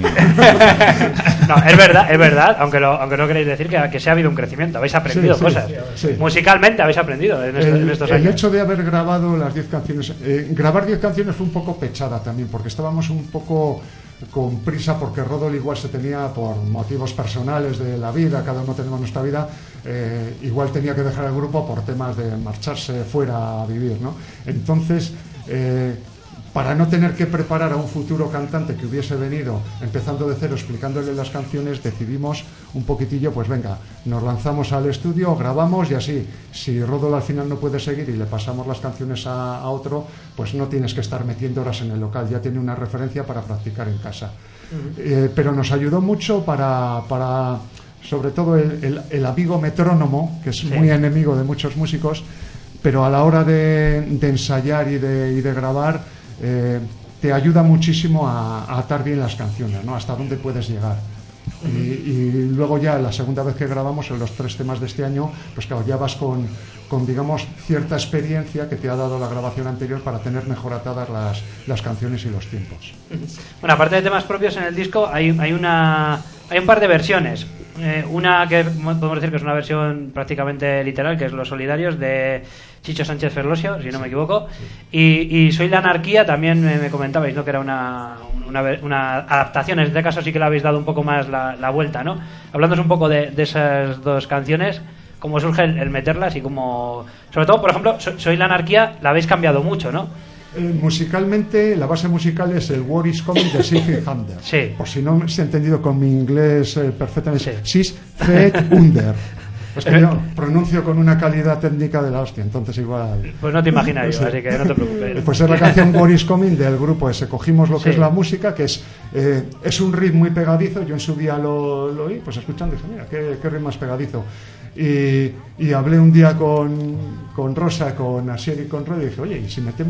No, es verdad, es verdad, aunque, lo, aunque no queréis decir que, que sí ha habido un crecimiento, habéis aprendido sí, sí, cosas. Sí, sí. Musicalmente habéis aprendido en, esto, el, en estos el años. El hecho de haber grabado las diez canciones, eh, grabar diez canciones fue un poco pechada también, porque estábamos un poco con prisa, porque Rodol igual se tenía, por motivos personales de la vida, cada uno tenemos nuestra vida, eh, igual tenía que dejar el grupo por temas de marcharse fuera a vivir, ¿no? Entonces, eh, para no tener que preparar a un futuro cantante que hubiese venido empezando de cero, explicándole las canciones, decidimos un poquitillo, pues venga, nos lanzamos al estudio, grabamos y así, si Rodol al final no puede seguir y le pasamos las canciones a, a otro, pues no tienes que estar metiendo horas en el local, ya tiene una referencia para practicar en casa. Uh-huh. eh, pero nos ayudó mucho para... para sobre todo el, el, el amigo metrónomo, que es sí. muy enemigo de muchos músicos, pero a la hora de, de ensayar y de, y de grabar, Eh, te ayuda muchísimo a, a atar bien las canciones, ¿no? Hasta dónde puedes llegar. Y, y luego ya la segunda vez que grabamos en los tres temas de este año, pues claro, ya vas con, con digamos cierta experiencia que te ha dado la grabación anterior para tener mejor atadas las, las canciones y los tiempos. Bueno, aparte de temas propios en el disco hay, hay una hay un par de versiones. Eh, una que podemos decir que es una versión prácticamente literal, que es Los Solidarios de Chicho Sánchez Ferlosio, si no me equivoco, y, y Soy la Anarquía, también me, me comentabais, ¿no? Que era una, una, una adaptación. En este caso sí que le habéis dado un poco más la, la vuelta, ¿no? Hablándonos un poco de, de esas dos canciones, cómo surge el, el meterlas y cómo... Sobre todo, por ejemplo, Soy la Anarquía la habéis cambiado mucho, ¿no? Eh, musicalmente, la base musical es el War is Coming de Siegfried Hander. Sí. Por si no se ha entendido con mi inglés eh, perfectamente. Sí. Siegfried Hander. Es que yo pronuncio con una calidad técnica de la hostia, entonces igual... Pues no te imaginas yo, así que no te preocupes. Pues es la canción War is Coming del grupo ese. Cogimos lo que sí. es la música, que es eh, es un ritmo muy pegadizo. Yo en su día lo, lo oí, pues escuchando, dije, mira, qué, qué ritmo más pegadizo. Y, y hablé un día con, con Rosa, con Asier y con Roy, y dije, oye, ¿y si metemos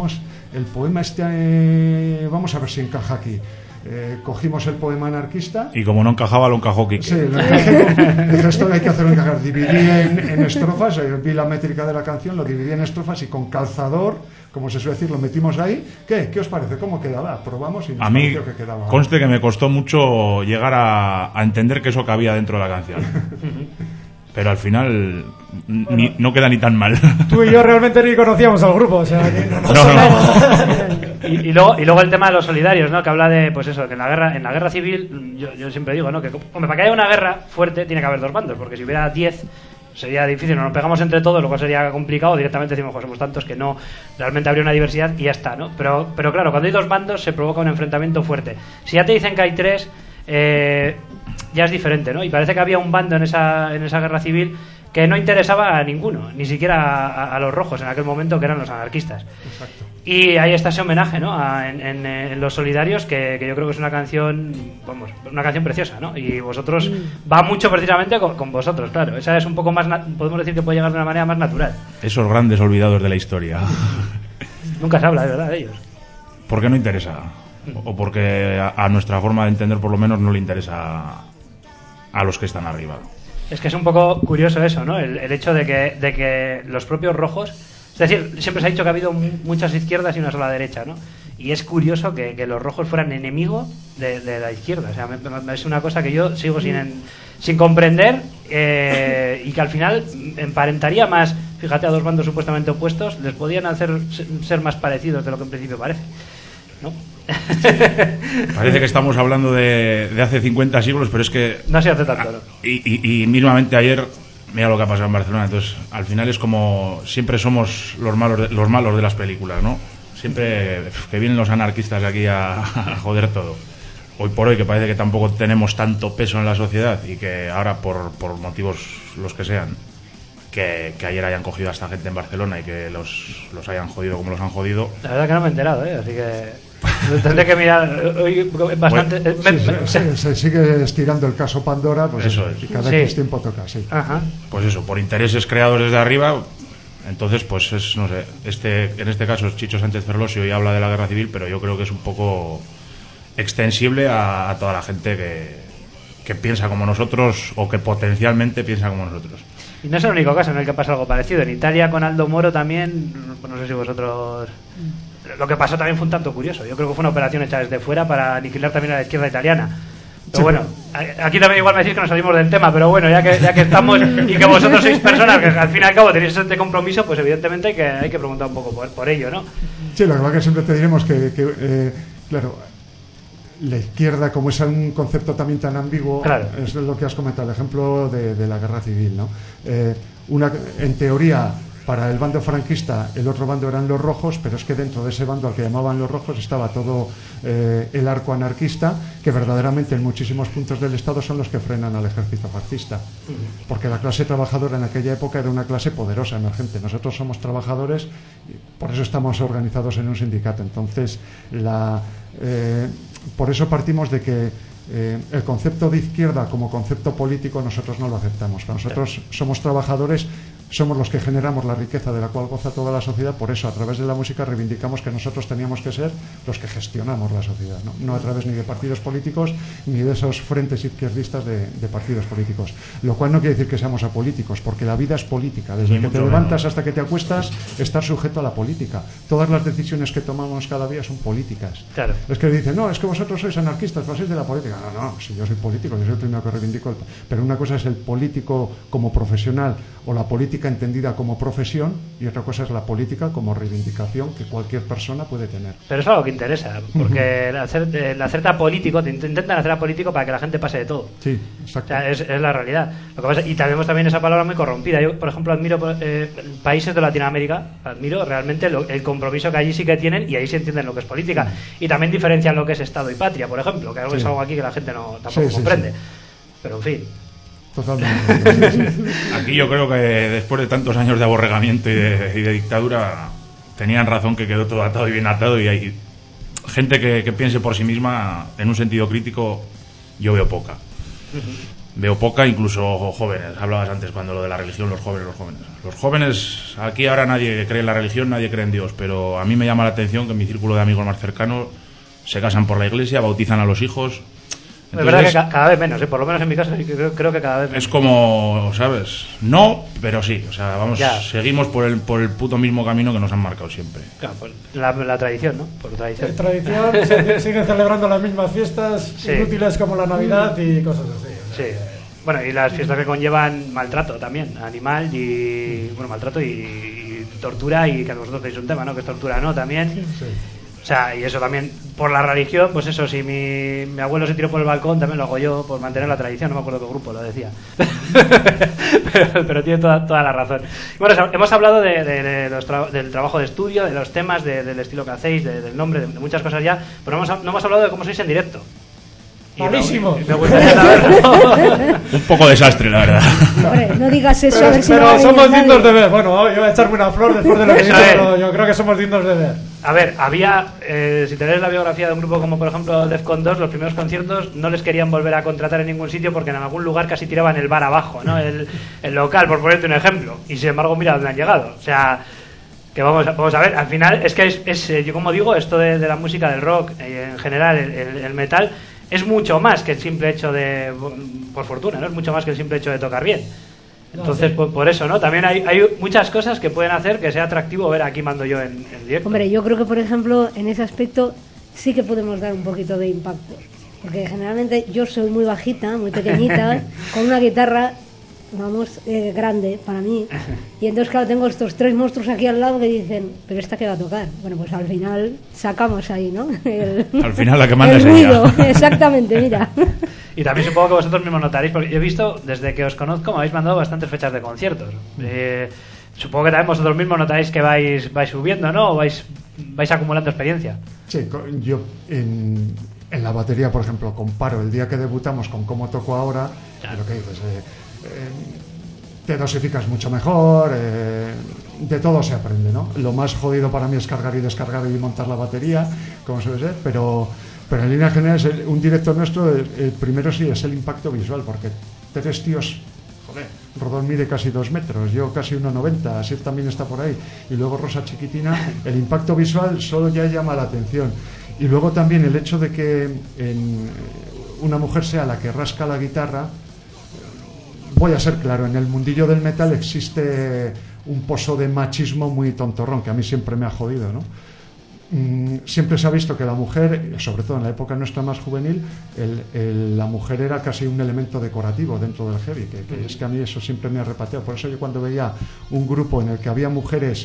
el poema este, eh, vamos a ver si encaja aquí. Eh, cogimos el poema anarquista y como no encajaba lo encajó Quique. Sí, lo encajé. Dije, esto hay que hacerlo encajar. Dividí en, en estrofas, eh, vi la métrica de la canción, lo dividí en estrofas y con calzador, como se suele decir, lo metimos ahí. ¿Qué? ¿Qué os parece? ¿Cómo quedaba? Probamos y nos a mí pareció que quedaba. Conste que me costó mucho llegar a, a entender que eso cabía dentro de la canción. Pero al final ni, no queda ni tan mal. Tú y yo realmente ni conocíamos al grupo, o sea, que no nos No, no. sonaba. Y, y luego y luego el tema de los solidarios, ¿no? Que habla de, pues eso, que en la guerra en la guerra civil, yo, yo siempre digo, ¿no? Que hombre, para que haya una guerra fuerte tiene que haber dos bandos, porque si hubiera diez sería difícil, no nos pegamos entre todos, lo cual sería complicado, directamente decimos, pues somos tantos que no, realmente habría una diversidad y ya está, ¿no? Pero, pero claro, cuando hay dos bandos se provoca un enfrentamiento fuerte. Si ya te dicen que hay tres, eh, ya es diferente, ¿no? Y parece que había un bando en esa, en esa guerra civil que no interesaba a ninguno, ni siquiera a, a los rojos en aquel momento, que eran los anarquistas. Exacto. Y ahí está ese homenaje, ¿no? A, en, en, en Los Solidarios, que, que yo creo que es una canción, vamos, una canción preciosa, ¿no? Y vosotros, va mucho precisamente con, con vosotros, claro. Esa es un poco más, podemos decir que puede llegar de una manera más natural. Esos grandes olvidados de la historia. Nunca se habla, de verdad, de ellos. ¿Por qué no interesa? O porque a, a nuestra forma de entender, por lo menos, no le interesa a los que están arriba. Es que es un poco curioso eso, ¿no? El, el hecho de que, de que los propios rojos... Es decir, siempre se ha dicho que ha habido muchas izquierdas y una sola derecha, ¿no? Y es curioso que, que los rojos fueran enemigos de, de la izquierda. O sea, me, me, es una cosa que yo sigo sin, en, sin comprender eh, y que al final emparentaría más, fíjate, a dos bandos supuestamente opuestos, les podían hacer ser más parecidos de lo que en principio parece, ¿no? Parece que estamos hablando de, de hace cincuenta siglos, pero es que... No se hace tanto, ¿no? Y, y, y mismamente ayer, mira lo que ha pasado en Barcelona. Entonces, al final es como... Siempre somos los malos de, los malos de las películas, ¿no? Siempre que vienen los anarquistas aquí a, a joder todo. Hoy por hoy, que parece que tampoco tenemos tanto peso en la sociedad y que ahora, por, por motivos los que sean, que, que ayer hayan cogido a esta gente en Barcelona y que los, los hayan jodido como los han jodido. La verdad que no me he enterado, ¿eh? Así que... Tendré que mirar hoy bastante. Bueno, me, sí, me, se, se sigue estirando el caso Pandora, pues eso es. Y cada sí. X tiempo toca, sí. Ajá. Pues eso, por intereses creados desde arriba. Entonces, pues es, no sé, este, en este caso es Chicho Sánchez Ferlosio y habla de la guerra civil, pero yo creo que es un poco extensible a, a toda la gente que, que piensa como nosotros o que potencialmente piensa como nosotros. Y no es el único caso en el que pasa algo parecido. En Italia con Aldo Moro también, no sé si vosotros... Lo que pasó también fue un tanto curioso. Yo creo que fue una operación hecha desde fuera para aniquilar también a la izquierda italiana. Pero sí, bueno, aquí también igual me decís que nos salimos del tema, pero bueno, ya que ya que estamos y que vosotros sois personas que al fin y al cabo tenéis este compromiso, pues evidentemente hay que, hay que preguntar un poco por, por ello, ¿no? Sí, la verdad que siempre te diremos que, que eh, claro, la izquierda, como es un concepto también tan ambiguo, claro. Es lo que has comentado, el ejemplo de, de la guerra civil, ¿no? Eh, una, en teoría, para el bando franquista, el otro bando eran los rojos, pero es que dentro de ese bando al que llamaban los rojos estaba todo eh, el arco anarquista, que verdaderamente en muchísimos puntos del Estado son los que frenan al ejército fascista. Porque la clase trabajadora en aquella época era una clase poderosa, emergente. Nosotros somos trabajadores, por eso estamos organizados en un sindicato. Entonces, la, eh, por eso partimos de que Eh, el concepto de izquierda como concepto político nosotros no lo aceptamos. Nosotros somos trabajadores, somos los que generamos la riqueza de la cual goza toda la sociedad. Por eso a través de la música reivindicamos que nosotros teníamos que ser los que gestionamos la sociedad, no, no a través ni de partidos políticos ni de esos frentes izquierdistas de, de partidos políticos, lo cual no quiere decir que seamos apolíticos, porque la vida es política. Desde sí, que te menos. levantas hasta que te acuestas estás sujeto a la política. Todas las decisiones que tomamos cada día son políticas. Claro. Es que dicen, no, es que vosotros sois anarquistas, pasáis de la política. No, no, si yo soy político, yo soy el primero que reivindico el... Pero una cosa es el político como profesional o la política entendida como profesión, y otra cosa es la política como reivindicación que cualquier persona puede tener. Pero es algo que interesa, porque el hacer, el hacer a político, te intentan hacer a político para que la gente pase de todo. Sí, exacto. O sea, es, es la realidad. Lo que pasa, y tenemos también esa palabra muy corrompida. Yo, por ejemplo, admiro eh, países de Latinoamérica, admiro realmente lo, el compromiso que allí sí que tienen, y ahí sí entienden lo que es política. Y también diferencian lo que es Estado y patria, por ejemplo, que algo sí. es algo aquí que la gente no tampoco sí, sí, comprende. sí. Pero en fin. Totalmente. Aquí yo creo que después de tantos años de aborregamiento y de, y de dictadura tenían razón, que quedó todo atado y bien atado, y hay gente que, que piense por sí misma en un sentido crítico, yo veo poca. veo poca, incluso jóvenes. Hablabas antes cuando lo de la religión, los jóvenes, los jóvenes. Los jóvenes, aquí ahora nadie cree en la religión, nadie cree en Dios, pero a mí me llama la atención que en mi círculo de amigos más cercanos se casan por la iglesia, bautizan a los hijos. Es verdad que ca- cada vez menos, ¿eh? Por lo menos en mi caso sí que creo, creo que cada vez menos. Es como, ¿sabes? No, pero sí. O sea, vamos, ya. seguimos por el por el puto mismo camino que nos han marcado siempre. Claro, pues la, la tradición, ¿no? Por tradición. En tradición se siguen celebrando las mismas fiestas Sí. inútiles como la Navidad y cosas así. O sea, Sí. Bueno, y las fiestas que conllevan maltrato también, animal y... Bueno, maltrato y, y tortura, y que a vosotros tenéis un tema, ¿no? Que es tortura, ¿no? También. sí. O sea, y eso también, por la religión, pues eso, si mi, mi abuelo se tiró por el balcón, también lo hago yo, por mantener la tradición, no me acuerdo qué grupo lo decía. pero, pero tiene toda, toda la razón. Bueno, hemos hablado de, de, de los tra- del trabajo de estudio, de los temas, de, del estilo que hacéis, de, del nombre, de, de muchas cosas ya, pero no hemos, no hemos hablado de cómo sois en directo. Y Malísimo. Me, me gustaría saberlo. Un poco desastre, la verdad. Hombre, no digas eso, a Pero, ver si no pero va a venir somos nadie. dignos de ver. Bueno, yo voy a echarme una flor después de lo que he Eso dicho, es. pero yo creo que somos dignos de ver. A ver, había, eh, si tenéis la biografía de un grupo como por ejemplo Defcon dos, los primeros conciertos no les querían volver a contratar en ningún sitio porque en algún lugar casi tiraban el bar abajo, ¿no? El, el local, por ponerte un ejemplo. Y sin embargo, mira dónde han llegado. O sea, que vamos a, vamos a ver, al final es que es, es eh, yo como digo, esto de, de la música, del rock, eh, en general, el, el, el metal, es mucho más que el simple hecho de, por fortuna, ¿no? Es mucho más que el simple hecho de tocar bien. Entonces, por, por eso, ¿no? También hay, hay muchas cosas que pueden hacer que sea atractivo ver Aquí Mando Yo en, en directo. Hombre, yo creo que, por ejemplo, en ese aspecto sí que podemos dar un poquito de impacto. Porque generalmente yo soy muy bajita, muy pequeñita, con una guitarra, vamos, eh, grande para mí. Y entonces, claro, tengo estos tres monstruos aquí al lado que dicen, ¿pero esta qué va a tocar? Bueno, pues al final sacamos ahí, ¿no? El, Al final la que manda el es ella. ruido, exactamente, mira. Y también supongo que vosotros mismos notaréis, porque yo he visto, desde que os conozco, me habéis mandado bastantes fechas de conciertos. Eh, supongo que también vosotros mismos notaréis que vais vais subiendo, ¿no? O vais, vais acumulando experiencia. Sí, co- yo en, en la batería, por ejemplo, comparo el día que debutamos con cómo toco ahora, Claro. y lo que dices, eh, eh, te dosificas mucho mejor, eh, de todo se aprende, ¿no? Lo más jodido para mí es cargar y descargar y montar la batería, como suele ser, pero, pero en línea general es el- un directo nuestro, el, el primero sí es el impacto visual, porque tres tíos, joder, Rodón mide casi dos metros, yo casi uno noventa, Asir también está por ahí, y luego Rosa chiquitina, el impacto visual solo ya llama la atención. Y luego también el hecho de que en, una mujer sea la que rasca la guitarra. Voy a ser claro, en el mundillo del metal existe un pozo de machismo muy tontorrón, que a mí siempre me ha jodido, ¿no? Mm, siempre se ha visto que la mujer, sobre todo en la época nuestra más juvenil, el, el- la mujer era casi un elemento decorativo dentro del heavy, que, que es que a mí eso siempre me ha repateado. Por eso yo cuando veía un grupo en el que había mujeres,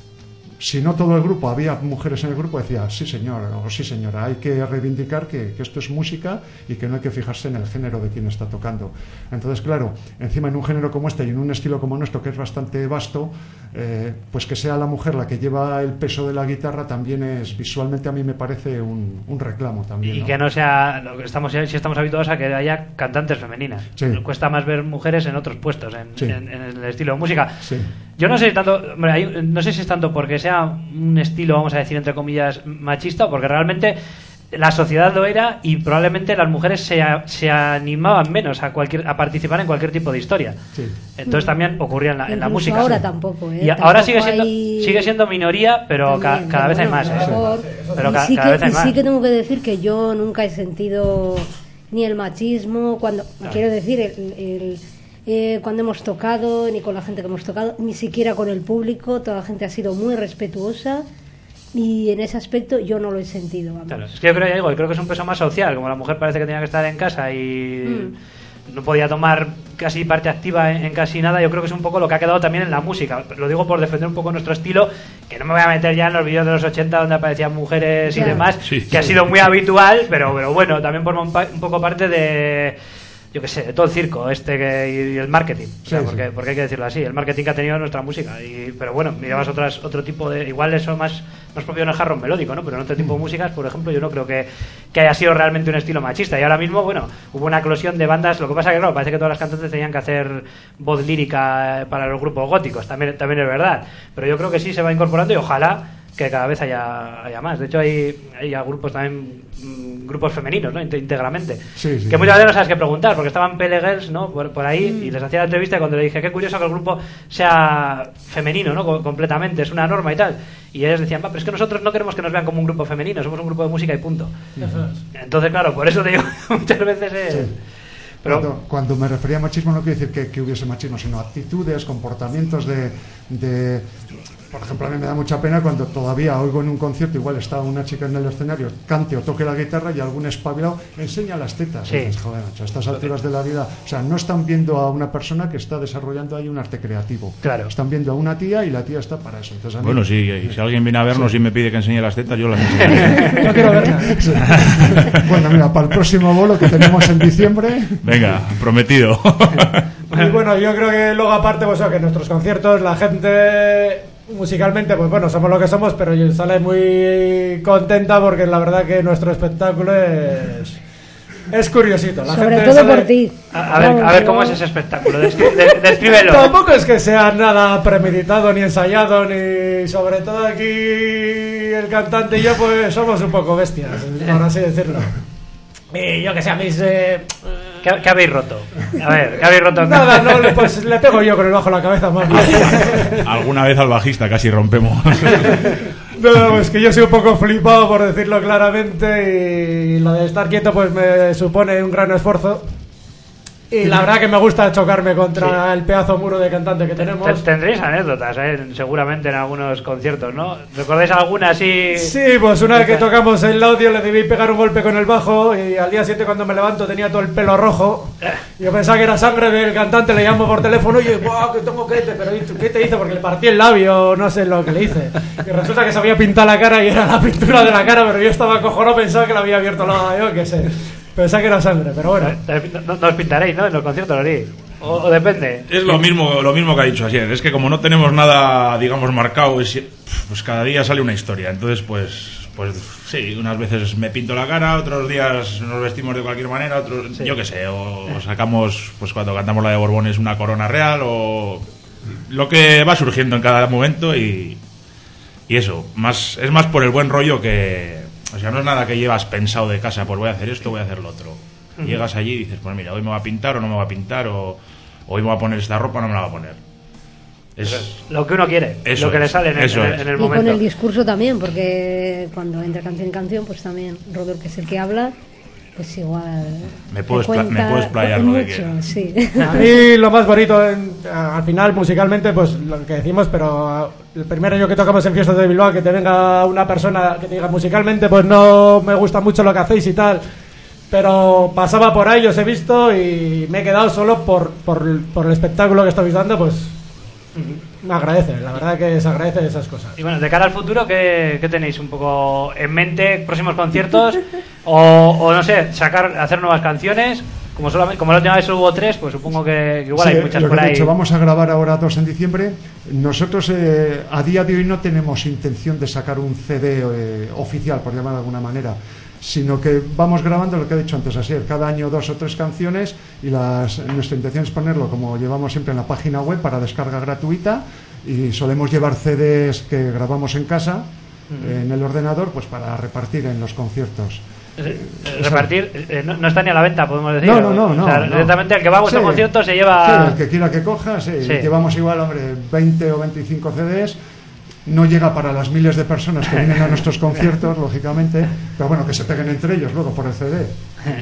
si no todo el grupo, había mujeres en el grupo, decía, sí señor, o sí señora, hay que reivindicar que, que esto es música y que no hay que fijarse en el género de quien está tocando. Entonces, claro, encima en un género como este y en un estilo como nuestro, que es bastante vasto, eh, pues que sea la mujer la que lleva el peso de la guitarra también es, visualmente a mí me parece un, un reclamo también, Y ¿no? que no sea, lo que estamos, si estamos habituados a que haya cantantes femeninas. Sí. Nos cuesta más ver mujeres en otros puestos, en, Sí. en- en el estilo de música. Sí. Yo no sé si tanto, hombre, hay- no sé si es tanto porque sea un estilo, vamos a decir entre comillas, machista, o porque realmente la sociedad lo era y probablemente las mujeres se, a- se animaban menos a cualquier a participar en cualquier tipo de historia. Sí. Entonces también ocurría en la, en la Incluso música. ahora Sí. tampoco, ¿eh? Y Tampoco ahora sigue siendo hay- sigue siendo minoría, pero ca- También, cada vez hay bueno, más. a lo ¿eh? mejor- Pero y ca- sí cada que, vez hay y más. sí que tengo que decir que yo nunca he sentido ni el machismo cuando Claro. quiero decir el, el- eh, cuando hemos tocado, ni con la gente que hemos tocado, ni siquiera con el público. Toda la gente ha sido muy respetuosa y en ese aspecto yo no lo he sentido, vamos. Claro, es que yo creo, ya digo, creo que es un peso más social, como la mujer parece que tenía que estar en casa y no podía tomar casi parte activa en, en casi nada. Yo creo que es un poco lo que ha quedado también en la música. Lo digo por defender un poco nuestro estilo, que no me voy a meter ya en los vídeos de los ochenta donde aparecían mujeres y Claro. demás, Sí, que ha sí. sido muy habitual, pero, pero bueno, también forma un, pa- un poco parte de, yo qué sé, de todo el circo este que, y el marketing. O sea, Sí, porque, sí. porque hay que decirlo así, el marketing que ha tenido nuestra música. Y, pero bueno, mirabas otras, otro tipo de, igual eso más, más propio en el hard rock melódico, ¿no? Pero en otro tipo de músicas, por ejemplo, yo no creo que, que haya sido realmente un estilo machista. Y ahora mismo, bueno, hubo una eclosión de bandas. Lo que pasa que, claro, parece que todas las cantantes tenían que hacer voz lírica para los grupos góticos. También, también es verdad. Pero yo creo que sí se va incorporando y ojalá que cada vez haya, haya más. De hecho, hay, hay grupos también, mmm, grupos femeninos, ¿no? íntegramente. Sí, sí, que sí. muchas veces no sabes qué preguntar, porque estaban P L Girls, ¿no? Por, por ahí, mm. y les hacía la entrevista y cuando le dije, qué curioso que el grupo sea femenino, ¿no? Co- completamente, es una norma y tal. Y ellos decían, va, pero es que nosotros no queremos que nos vean como un grupo femenino, somos un grupo de música y punto. Mm. Entonces, claro, por eso te digo, muchas veces es... Sí. Pero, cuando, cuando me refería a machismo no quiero decir que, que hubiese machismo, sino actitudes, comportamientos de, de... Por ejemplo, a mí me da mucha pena cuando todavía oigo en un concierto, igual está una chica en el escenario, cante o toque la guitarra y algún espabilado enseña las tetas. Sí. Y dices, joder, macho, a estas alturas de la vida, o sea, no están viendo a una persona que está desarrollando ahí un arte creativo. Claro. Están viendo a una tía y la tía está para eso. Entonces, a mí, bueno, sí, y si alguien viene a vernos sí. y me pide que enseñe las tetas, yo las enseño. No quiero verlas. Sí. Bueno, mira, para el próximo bolo que tenemos en diciembre. Venga, prometido. Y bueno, yo creo que luego aparte, pues, que en nuestros conciertos la gente... musicalmente, pues bueno, somos lo que somos, pero sale muy contenta porque la verdad que nuestro espectáculo es es curiosito. La Sobre gente todo sale... por ti. A, a ver, a ver cómo es ese espectáculo. Descri- de, descríbelo. Tampoco es que sea nada premeditado ni ensayado, ni sobre todo aquí el cantante y yo pues somos un poco bestias, por así decirlo. Y yo que sé, a mí se... ¿Qué, ¿Qué habéis roto? A ver, ¿qué habéis roto? Nada, no, pues le pego yo con el bajo a la cabeza más bien. Alguna vez al bajista casi rompemos. No, es que yo soy un poco flipado, por decirlo claramente, y lo de estar quieto pues me supone un gran esfuerzo. Y la verdad que me gusta chocarme contra sí. el pedazo muro de cantante que tenemos. Tendréis anécdotas, ¿eh? Seguramente en algunos conciertos, ¿no? ¿Recordáis alguna así? Sí, pues una vez que tocamos el audio le debí pegar un golpe con el bajo y al día siguiente cuando me levanto tenía todo el pelo rojo. Yo pensaba que era sangre del cantante, le llamo por teléfono y yo, wow, que tengo que te, pero ¿qué te hice? Porque le partí el labio, no sé lo que le hice. Y resulta que se había pintado la cara y era la pintura de la cara, pero yo estaba acojonado, pensaba que le había abierto la, yo qué sé. Pensaba que era sangre, pero bueno. No, no, no os pintaréis, ¿no? En los conciertos, ¿no? O, o depende. Es lo mismo, lo mismo que ha dicho ayer. Es que como no tenemos nada, digamos, marcado, es, pues cada día sale una historia. Entonces, pues, pues sí, unas veces me pinto la cara, otros días nos vestimos de cualquier manera, otros, sí. yo qué sé, o, o sacamos, pues cuando cantamos la de Borbones, una corona real, o lo que va surgiendo en cada momento y, y eso, más es más por el buen rollo que... O sea, no es nada que llevas pensado de casa, pues voy a hacer esto, voy a hacer lo otro. Uh-huh. Llegas allí y dices, pues mira, hoy me va a pintar o no me va a pintar, o hoy me va a poner esta ropa o no me la va a poner. Es lo que uno quiere, lo que es, le sale en, en, en el y momento. Y con el discurso también, porque cuando entra canción en canción, pues también Robert, que es el que habla, pues igual me puedo, expla- me puedo explayar lo que quiera. Sí. A mí lo más bonito en, al final musicalmente pues lo que decimos, pero el primer año que tocamos en Fiestas de Bilbao, que te venga una persona que te diga musicalmente pues no me gusta mucho lo que hacéis y tal, pero pasaba por ahí, os he visto y me he quedado solo por, por, por el espectáculo que estáis dando, pues me agradece, la verdad que se agradece esas cosas. Y bueno, de cara al futuro, ¿qué, qué tenéis un poco en mente? ¿Próximos conciertos? o, o no sé, sacar, hacer nuevas canciones? Como solamente, como la última vez hubo tres, pues supongo que, que igual sí, hay muchas lo por que ahí. De hecho, vamos a grabar ahora dos en diciembre. Nosotros eh, a día de hoy no tenemos intención de sacar un C D eh, oficial, por llamar de alguna manera, sino que vamos grabando lo que he dicho antes, así, cada año dos o tres canciones y las, nuestra intención es ponerlo como llevamos siempre en la página web para descarga gratuita y solemos llevar C Ds que grabamos en casa, uh-huh. eh, en el ordenador, pues para repartir en los conciertos. Eh, eh, repartir, eh, no, no está ni a la venta, podemos decir. No, no, no. O sea, no directamente el que va a vuestro sí, concierto se lleva. Sí, el que quiera que coja, sí. Sí. Llevamos igual, hombre, veinte o veinticinco C Ds. No llega para las miles de personas que vienen a nuestros conciertos, lógicamente, pero bueno, que se peguen entre ellos luego por el C D.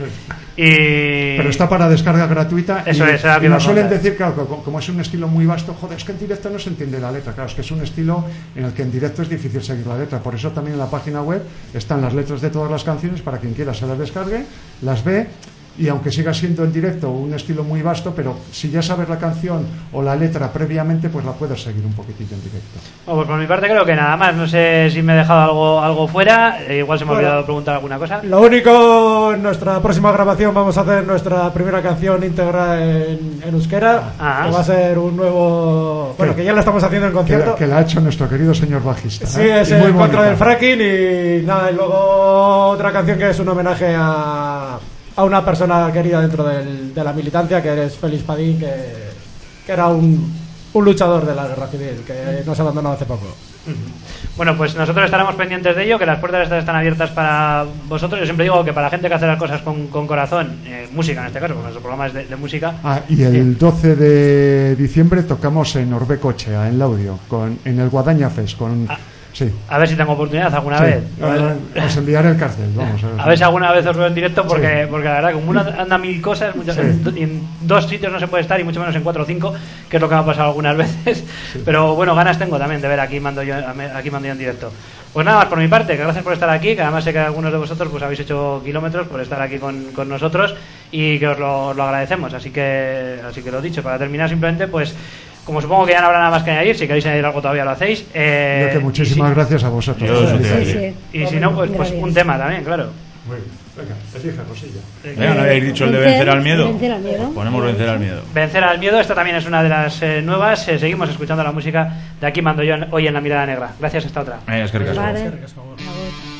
Y... Pero está para descarga gratuita. Eso y, es, y nos suelen decir, claro, como es un estilo muy vasto, joder, es que en directo no se entiende la letra. Claro, es que es un estilo en el que en directo es difícil seguir la letra. Por eso también en la página web están las letras de todas las canciones para quien quiera se las descargue, las ve. Y aunque siga siendo en directo un estilo muy vasto, pero si ya sabes la canción o la letra previamente, pues la puedes seguir un poquitito en directo. Bueno, pues por mi parte creo que nada más. No sé si me he dejado algo algo fuera. Eh, igual se me ha bueno, olvidado preguntar alguna cosa. Lo único, en nuestra próxima grabación vamos a hacer nuestra primera canción íntegra en, en euskera. Ah, que va a ser un nuevo... Bueno, que ya la estamos haciendo en concierto. Que, que la ha hecho nuestro querido señor bajista. Sí, ¿eh? es en contra bonita. Del fracking y nada, y luego otra canción que es un homenaje a... a una persona querida dentro del, de la militancia, que eres Félix Padín, que, que era un un luchador de la guerra civil que nos abandonó hace poco. Bueno, pues nosotros estaremos pendientes de ello, que las puertas están abiertas para vosotros. Yo siempre digo que para la gente que hace las cosas con, con corazón, eh, música en este caso, porque nuestro programa es de, de música. Ah, y el doce de diciembre tocamos en Orbecochea, en Laudio, con, en el Guadaña Fest, con... Ah. Sí. A ver si tengo oportunidad alguna Sí. vez. Uh, os enviaré el cartel, vamos a ver. A ver si alguna vez os veo en directo, porque, Sí. porque la verdad, como uno anda mil cosas, muchas, Sí. en, en dos sitios no se puede estar, y mucho menos en cuatro o cinco, que es lo que me ha pasado algunas veces. Sí. Pero bueno, ganas tengo también de ver aquí mando yo, aquí mando yo en directo. Pues nada más por mi parte, que gracias por estar aquí, que además sé que algunos de vosotros pues habéis hecho kilómetros por estar aquí con, con nosotros, y que os lo, os lo agradecemos. Así que, así que lo dicho, para terminar simplemente, pues como supongo que ya no habrá nada más que añadir, si queréis añadir algo todavía lo hacéis. Eh, Yo que muchísimas si, gracias a vosotros. Yo, Sí, sí, sí. Y si no, pues, pues un tema también, claro. Muy bien. Venga, elige, Rosilla. Venga, ¿no habéis dicho el de vencer al miedo? Vencer al miedo. Ponemos vencer al miedo. Vencer al miedo, esta también es una de las eh, nuevas. Eh, seguimos escuchando la música de Aquí mando yo hoy en La Mirada Negra. Gracias, esta otra. Venga, es que ricasco. Vale. Eskerrik asko. Agur.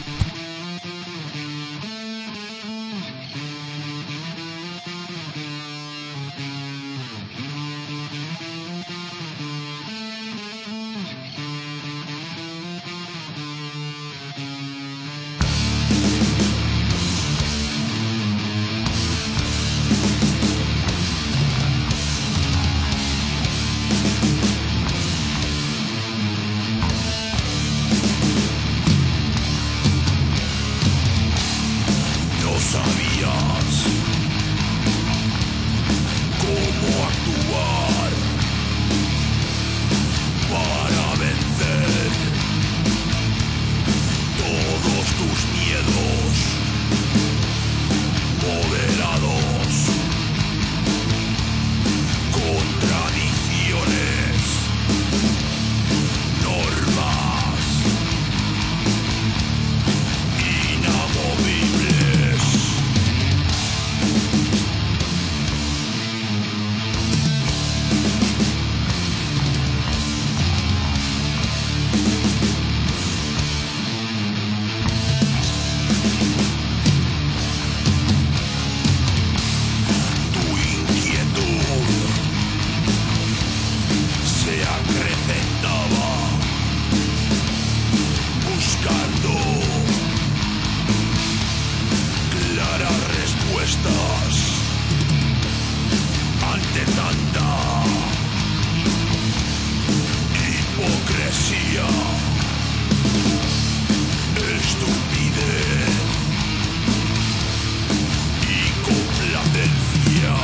No sabías cómo actuar para vencer todos tus miedos moderados, contradicciones, normas inamovibles. Tu inquietud se acrecentaba buscando claras respuestas ante tanta hipocresía, estupidez y complacencia.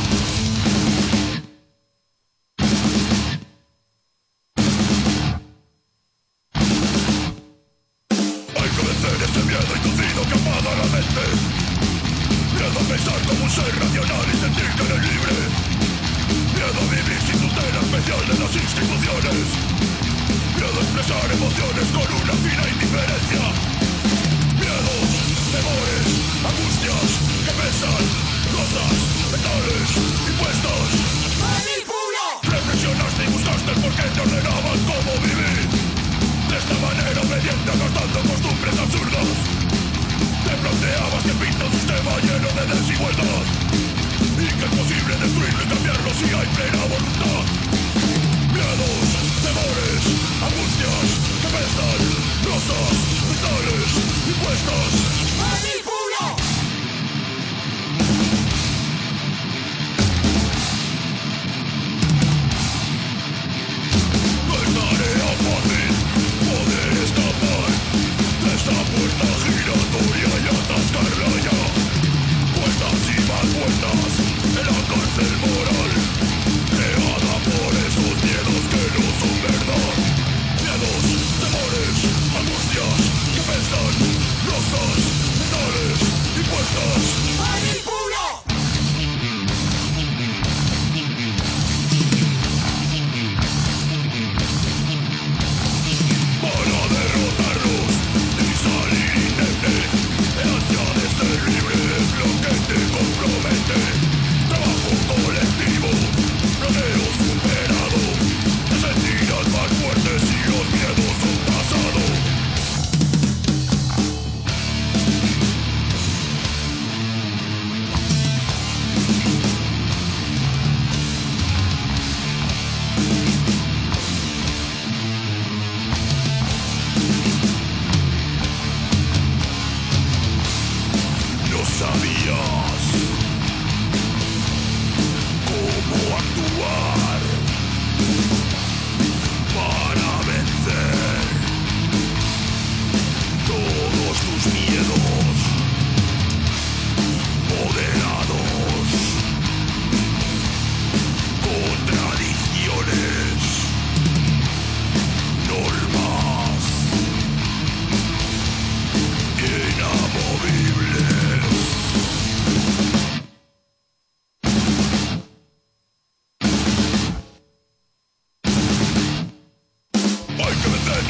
Hay que vencer este miedo inducido que apaga la mente. Miedo a pensar como un ser racional y sentir que eres libre. Miedo a vivir sin tutela especial de las instituciones. Miedo a expresar emociones con una fina indiferencia. Miedos, temores, angustias que pesan, rosas, metales, impuestos. Reflexionaste y buscaste el por qué te ordenaban cómo vivir. De esta manera obediente acortando costumbres absurdas. Te planteabas que pinta un sistema lleno de desigualdad y que es posible destruirlo y cambiarlo si hay plena voluntad. Miedos, temores, angustias que pesan, rosas, metales, impuestos. No es tarea fácil poder escapar de esta puerta giratoria y atascarla ya. Vueltas y más vueltas en la cárcel moral creada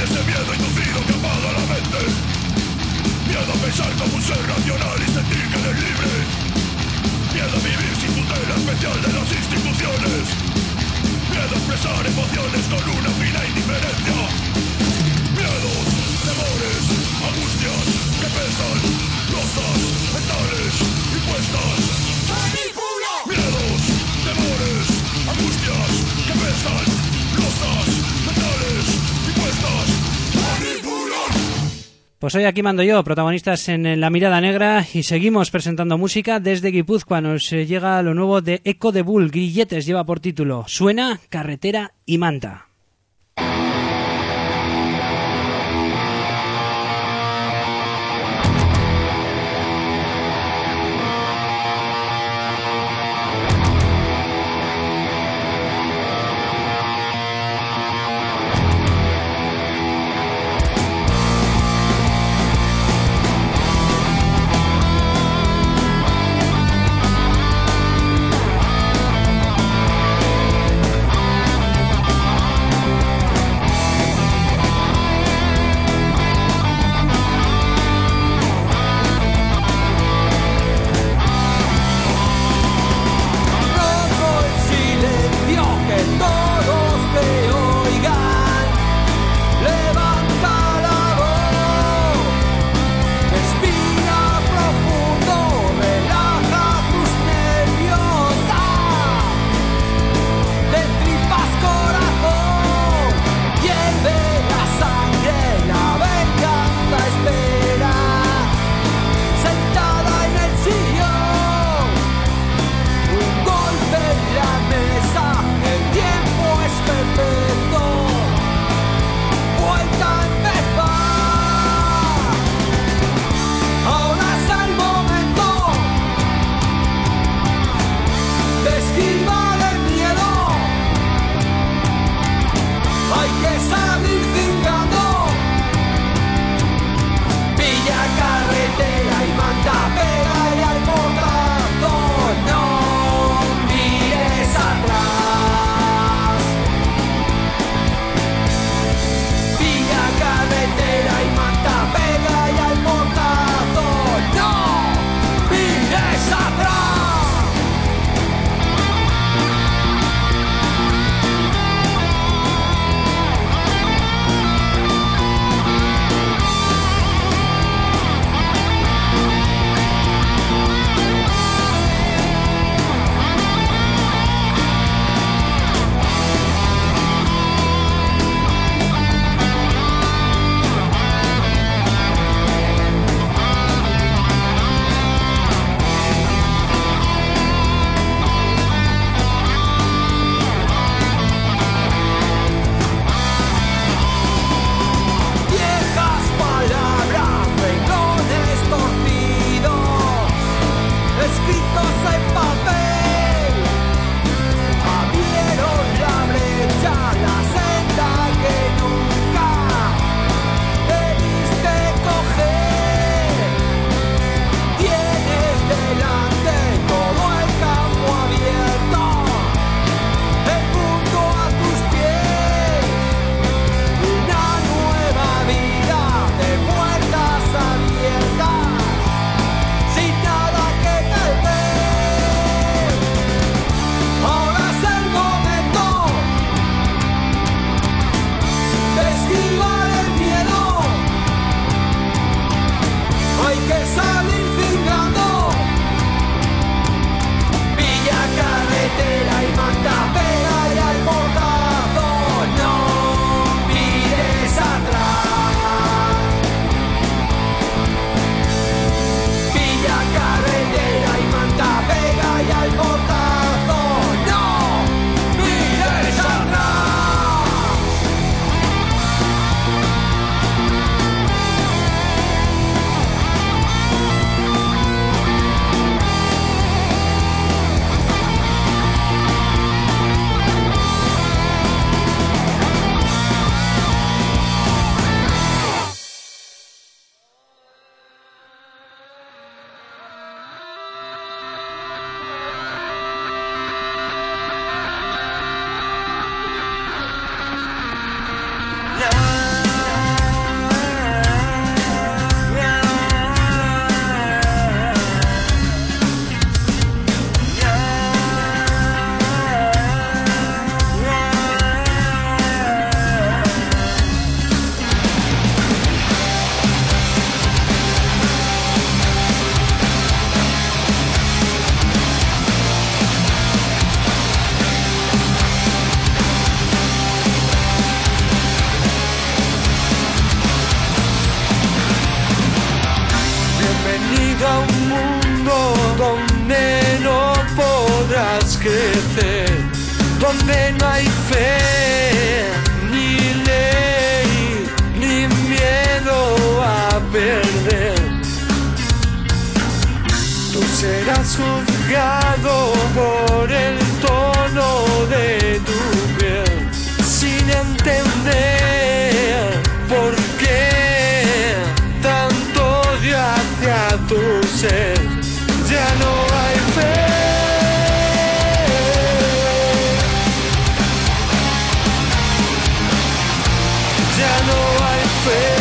ese miedo inducido que apaga la mente. Miedo a pensar como un ser racional y sentir que eres libre. Miedo a vivir sin tutela especial de las instituciones. Miedo a expresar emociones con una fina indiferencia. Miedos, temores, angustias que pesan, losas, mentales, impuestas. Miedos, temores, angustias que pesan, losas, mentales, impuestas. Pues hoy aquí mando yo, protagonistas en La Mirada Negra, y seguimos presentando música desde Guipúzcoa. Nos eh, llega lo nuevo de Eco de Bull, Grilletes, lleva por título Suena, Carretera y Manta. crecer, donde no hay fe, ni ley, ni miedo a perder. Tú serás juzgado por el tono de tu piel, sin entender por qué tanto odio hacia tu ser. Ya no hay fe, ya no hay fe.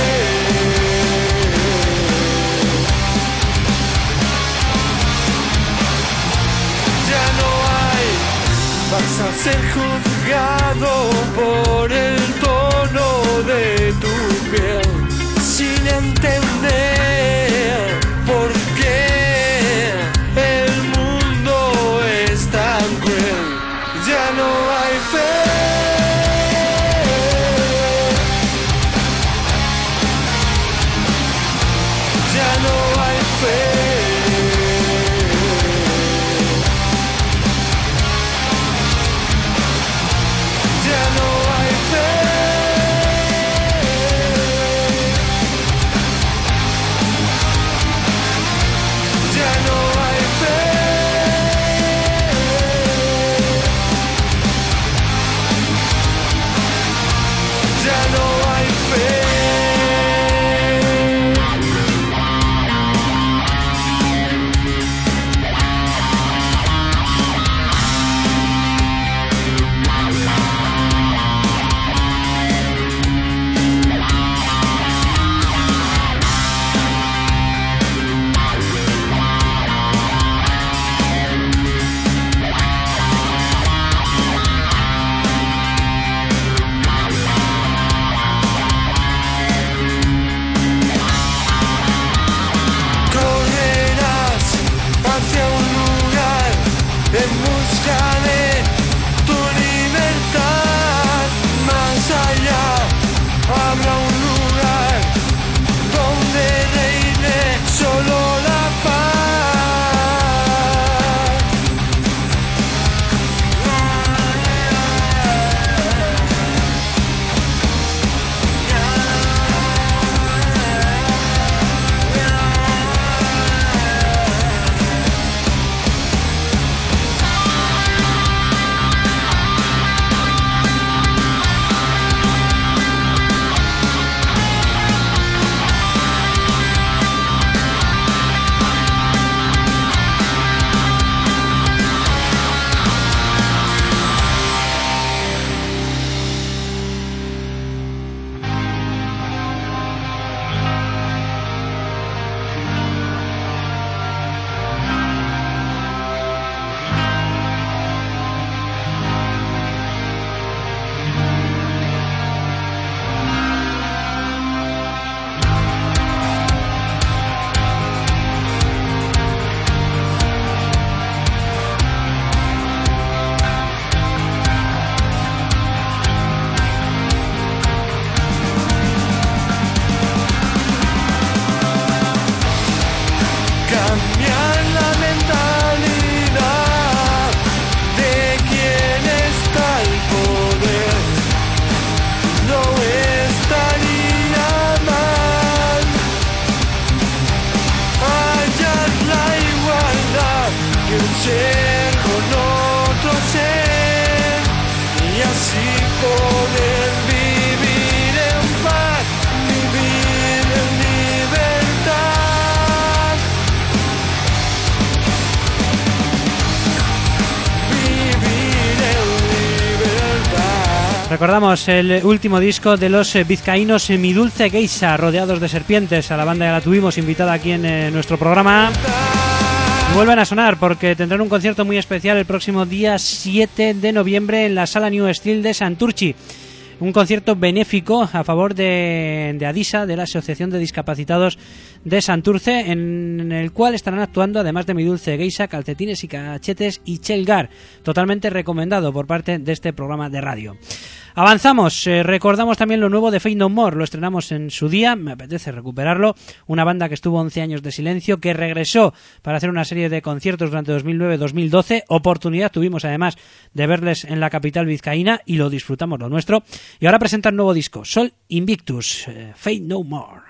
Vas a ser juzgado por el tono de tu piel, sin entender por qué el mundo es tan cruel. Ya no hay fe, ya no hay fe. Recordamos el último disco de los vizcaínos Mi Dulce Geisha, rodeados de serpientes. A la banda ya la tuvimos invitada aquí en eh, nuestro programa. Y vuelven a sonar porque tendrán un concierto muy especial el próximo día siete de noviembre en la Sala New Steel de Santurchi. Un concierto benéfico a favor de, de ADISA, de la Asociación de Discapacitados de Santurce, en el cual estarán actuando además de Mi Dulce Geisha, Calcetines y Cachetes y Chelgar, totalmente recomendado por parte de este programa de radio. Avanzamos, eh, recordamos también lo nuevo de Fate No More, lo estrenamos en su día, me apetece recuperarlo, una banda que estuvo once años de silencio, que regresó para hacer una serie de conciertos durante dos mil nueve dos mil doce, oportunidad tuvimos además de verles en la capital vizcaína y lo disfrutamos lo nuestro, y ahora presentan nuevo disco, Sol Invictus, eh, Fate No More.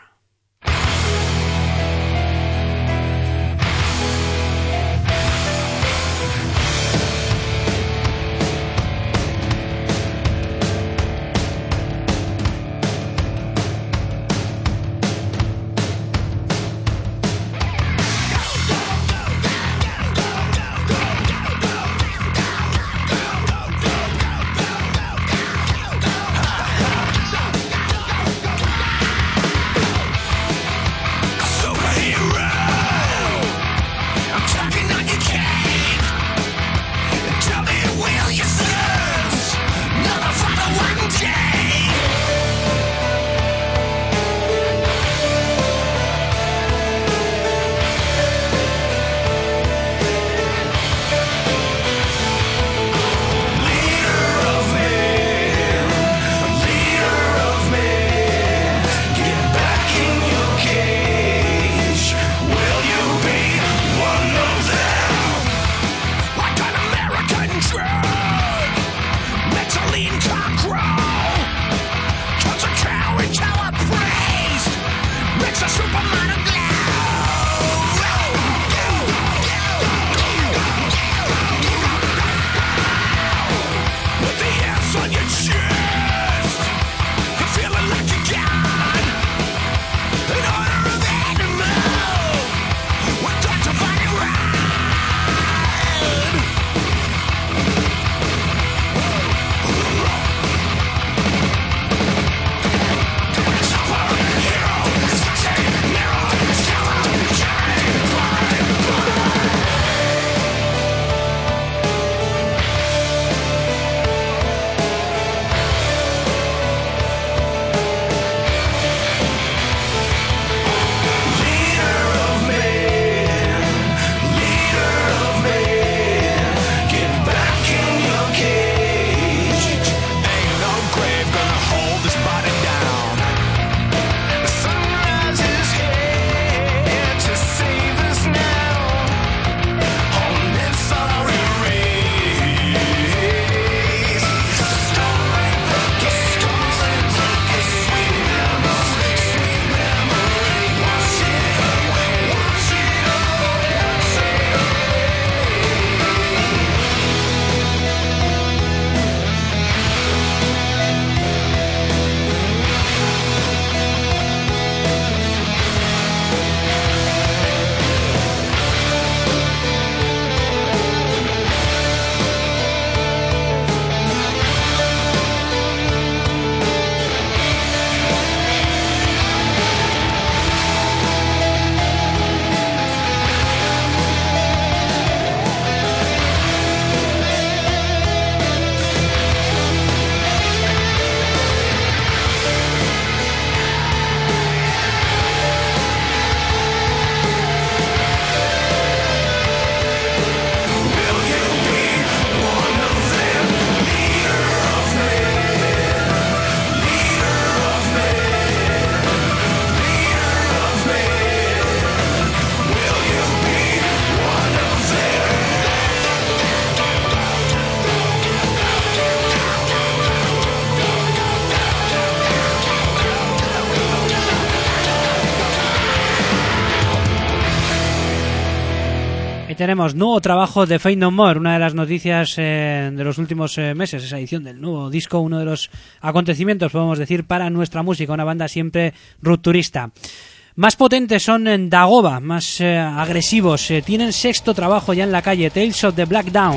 Y tenemos nuevo trabajo de Fate No More, una de las noticias eh, de los últimos eh, meses, esa edición del nuevo disco, uno de los acontecimientos, podemos decir, para nuestra música, una banda siempre rupturista. Más potentes son en Dagoba, más eh, agresivos, eh, tienen sexto trabajo ya en la calle, Tales of the Black Dawn.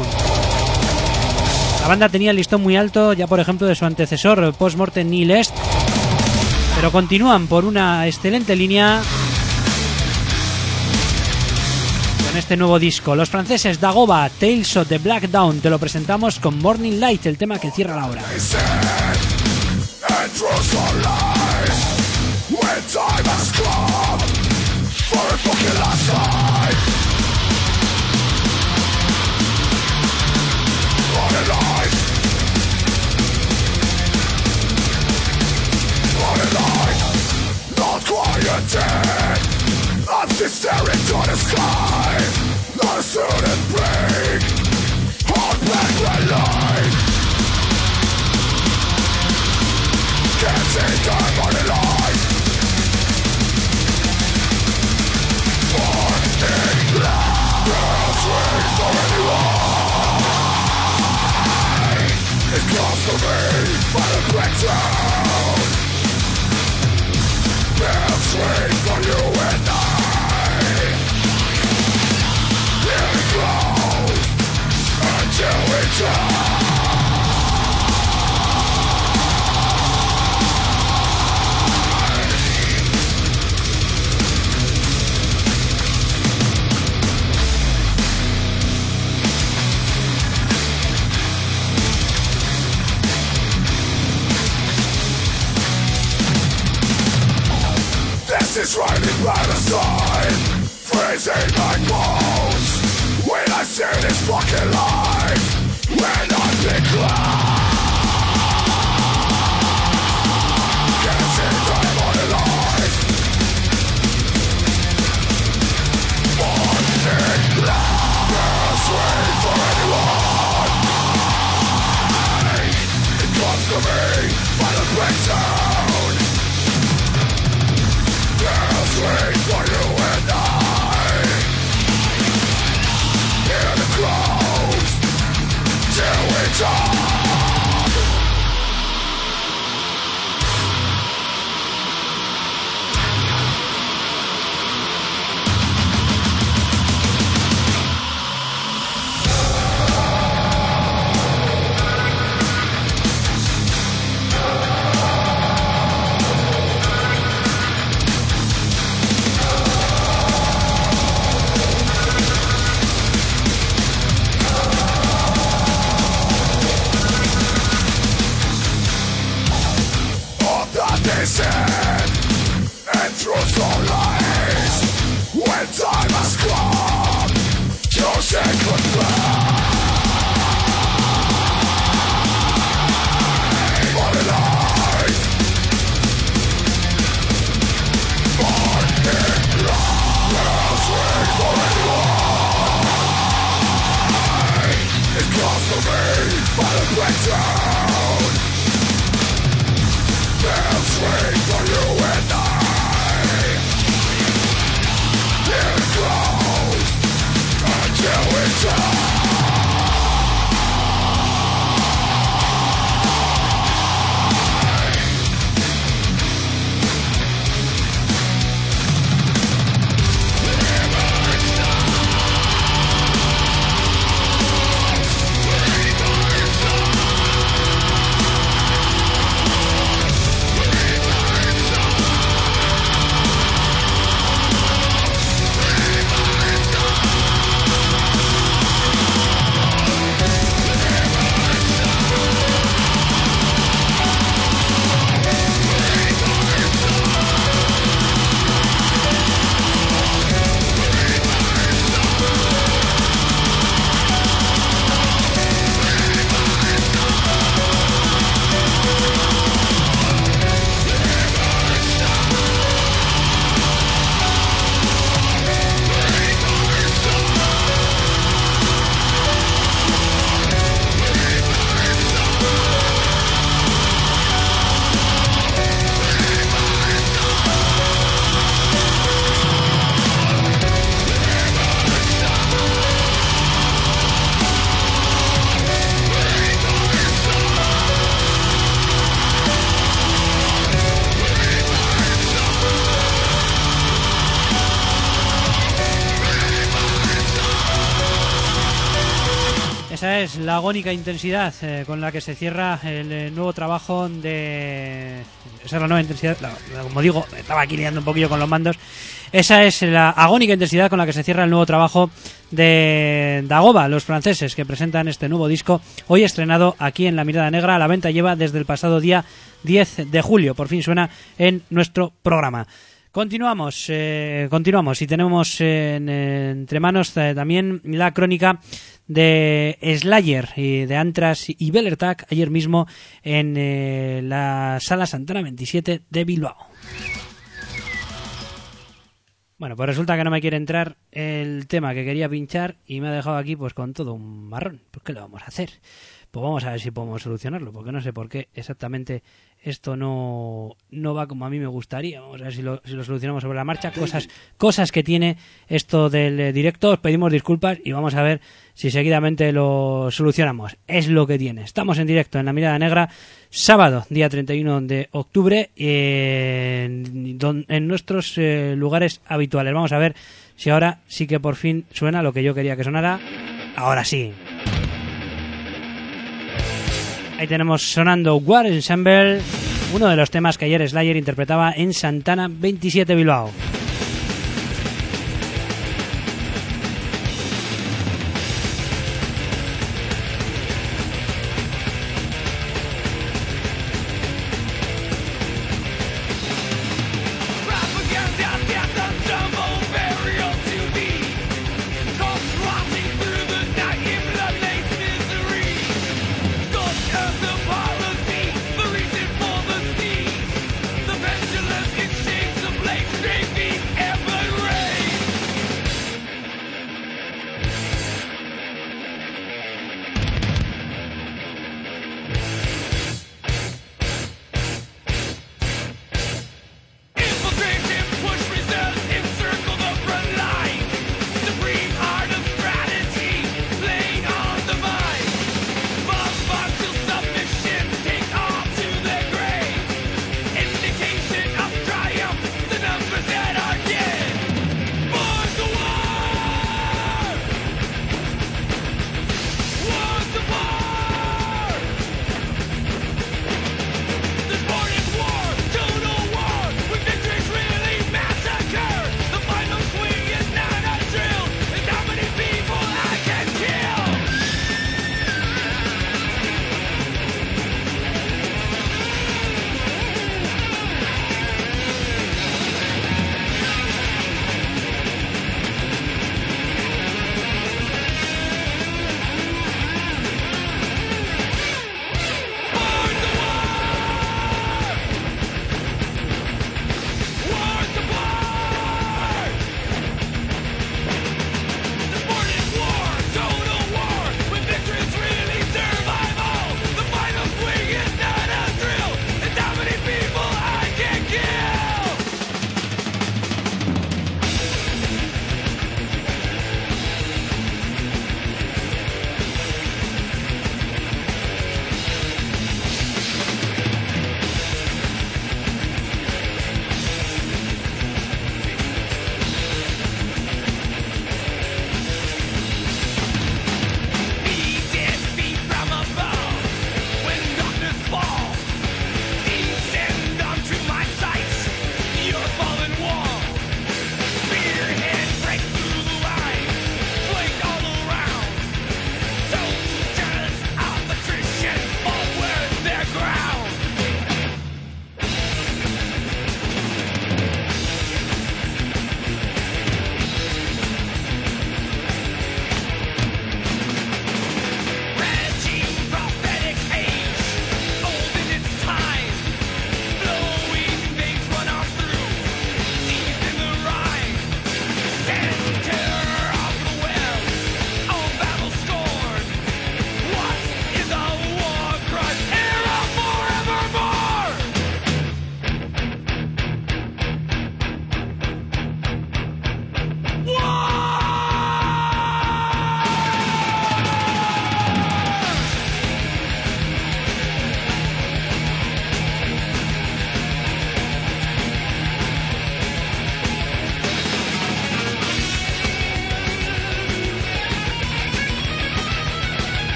La banda tenía el listón muy alto, ya por ejemplo de su antecesor, Postmortem Nihil Est, pero continúan por una excelente línea con este nuevo disco. Los franceses Dagoba, Tales of the Black Dawn, te lo presentamos con Morning Light, el tema que cierra la obra. When time has come, for a fucking last time. On a line, on a line, not quieted. I'm just staring to the sky. Not a certain break. Hard black red line. Can't see time on the line. Morning light. Girls wait for anyone. It comes to me by the breakdown. Girls wait for you and I. Here it goes until we die. This is riding by the side, freezing my bones. When I see this fucking life, when I decline, can't see time on the line. Morning light, girls wait for anyone. It comes to me by the breakdown. Girls wait for you and I. Hear the crowds till we die. And through some lies, when time has come to say goodbye. On a line, morning light, girls wait for anyone. It comes to me by the breakdown. Girls wait for you and I. Here it goes until we die. Esa es la agónica intensidad eh, con la que se cierra el eh, nuevo trabajo de... Esa es la nueva intensidad, la, la, como digo, estaba aquí liando un poquillo con los mandos. Esa es la agónica intensidad con la que se cierra el nuevo trabajo de Dagoba, los franceses, que presentan este nuevo disco, hoy estrenado aquí en La Mirada Negra. A la venta lleva desde el pasado día diez de julio. Por fin suena en nuestro programa. Continuamos, eh, continuamos y tenemos eh, en, entre manos eh, también la crónica de Slayer y de Anthrax y Belertag ayer mismo en eh, la Sala Santana veintisiete de Bilbao. Bueno, pues resulta que no me quiere entrar el tema que quería pinchar y me ha dejado aquí pues con todo un marrón. ¿Pues qué le vamos a hacer? Pues vamos a ver si podemos solucionarlo, porque no sé por qué exactamente esto no, no va como a mí me gustaría. Vamos a ver si lo, si lo solucionamos sobre la marcha. Cosas, cosas que tiene esto del eh, directo. Os pedimos disculpas y vamos a ver si seguidamente lo solucionamos. Es lo que tiene. Estamos en directo en La Mirada Negra, sábado, día treinta y uno de octubre, eh, en, don, en nuestros eh, lugares habituales. Vamos a ver si ahora sí que por fin suena lo que yo quería que sonara. Ahora sí. Ahí tenemos sonando War Ensemble, uno de los temas que ayer Slayer interpretaba en Santana veintisiete Bilbao. Baby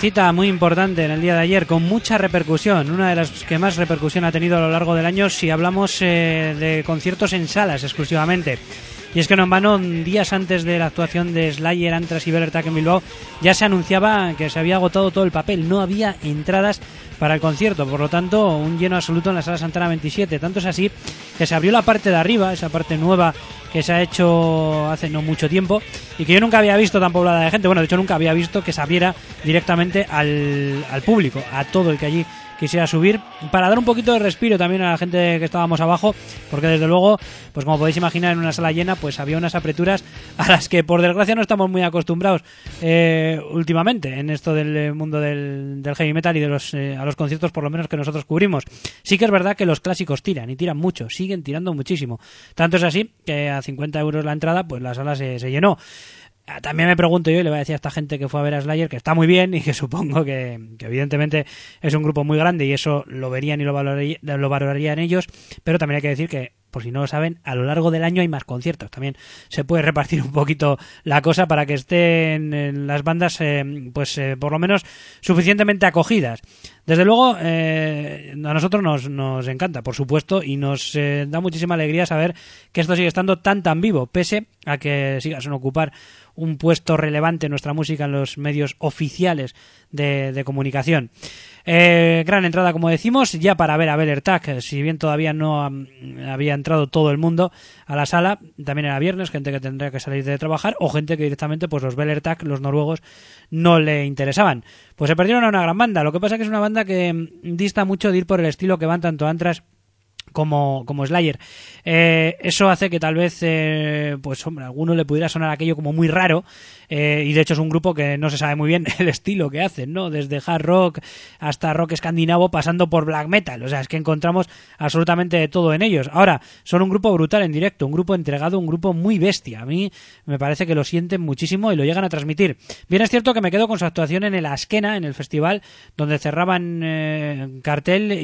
cita muy importante en el día de ayer, con mucha repercusión, una de las que más repercusión ha tenido a lo largo del año si hablamos eh, de conciertos en salas exclusivamente. Y es que no en vano, días antes de la actuación de Slayer, Anthrax y Velertak en Bilbao, ya se anunciaba que se había agotado todo el papel, no había entradas para el concierto, por lo tanto un lleno absoluto en la Sala Santana veintisiete. Tanto es así que se abrió la parte de arriba, esa parte nueva que se ha hecho hace no mucho tiempo y que yo nunca había visto tan poblada de gente. Bueno, de hecho nunca había visto que se abriera directamente al, al público, a todo el que allí quisiera subir, para dar un poquito de respiro también a la gente que estábamos abajo, porque desde luego, pues como podéis imaginar, en una sala llena pues había unas apreturas a las que por desgracia no estamos muy acostumbrados eh, últimamente en esto del mundo del, del heavy metal y de los eh, a los conciertos por lo menos que nosotros cubrimos. Sí que es verdad que los clásicos tiran y tiran mucho, siguen tirando muchísimo, tanto es así que a cincuenta euros la entrada pues la sala se, se llenó. También me pregunto yo, y le voy a decir a esta gente que fue a ver a Slayer, que está muy bien y que supongo que, que evidentemente es un grupo muy grande y eso lo verían y lo, valoraría, lo valorarían ellos, pero también hay que decir que, por si no lo saben, a lo largo del año hay más conciertos. También se puede repartir un poquito la cosa para que estén en las bandas, eh, pues eh, por lo menos suficientemente acogidas. Desde luego, eh, a nosotros nos, nos encanta, por supuesto, y nos eh, da muchísima alegría saber que esto sigue estando tan tan vivo, pese a que siga sin ocupar un puesto relevante en nuestra música en los medios oficiales de, de comunicación. Eh, gran entrada, como decimos, ya para ver a Velertak, si bien todavía no um, había entrado todo el mundo a la sala, también era viernes, gente que tendría que salir de trabajar o gente que directamente, pues los Velertak, los noruegos, no le interesaban. Pues se perdieron a una gran banda. Lo que pasa es que es una banda que dista mucho de ir por el estilo que van tanto Anthrax como, como Slayer. Eh, eso hace que tal vez, eh, pues hombre, a alguno le pudiera sonar aquello como muy raro, eh, y de hecho es un grupo que no se sabe muy bien el estilo que hacen, ¿no? Desde hard rock hasta rock escandinavo, pasando por black metal. O sea, es que encontramos absolutamente de todo en ellos. Ahora, son un grupo brutal en directo, un grupo entregado, un grupo muy bestia. A mí me parece que lo sienten muchísimo y lo llegan a transmitir. Bien es cierto que me quedo con su actuación en el Askena, en el festival, donde cerraban eh, cartel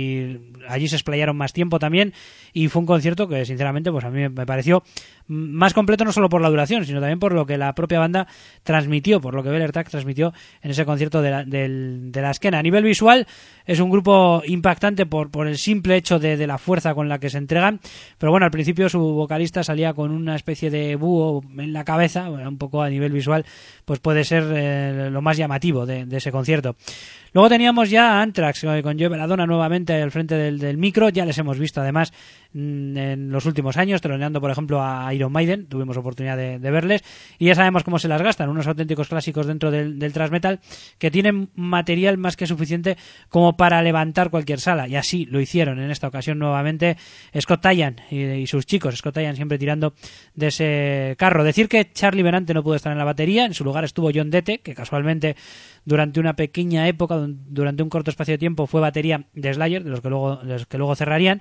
y allí se explayaron más tiempo también, y fue un concierto que sinceramente pues a mí me pareció más completo, no solo por la duración, sino también por lo que la propia banda transmitió, por lo que Velertak transmitió en ese concierto de la, del, de la Askena. A nivel visual es un grupo impactante por, por el simple hecho de, de la fuerza con la que se entregan, pero bueno, al principio su vocalista salía con una especie de búho en la cabeza, bueno, un poco a nivel visual pues puede ser eh, lo más llamativo de, de ese concierto. Luego teníamos ya a Anthrax con Joe Belladonna nuevamente al frente del, del micro. Ya les hemos visto además en los últimos años teloneando por ejemplo a Iron Maiden, tuvimos oportunidad de, de verles y ya sabemos cómo se las gastan, unos auténticos clásicos dentro del, del thrash metal que tienen material más que suficiente como para levantar cualquier sala, y así lo hicieron en esta ocasión nuevamente Scott Tyan y, y sus chicos. Scott Tyan siempre tirando de ese carro. Decir que Charlie Benante no pudo estar en la batería, en su lugar estuvo John Dete, que casualmente durante una pequeña época, durante un corto espacio de tiempo, fue batería de Slayer, de los que luego, de los que luego cerrarían.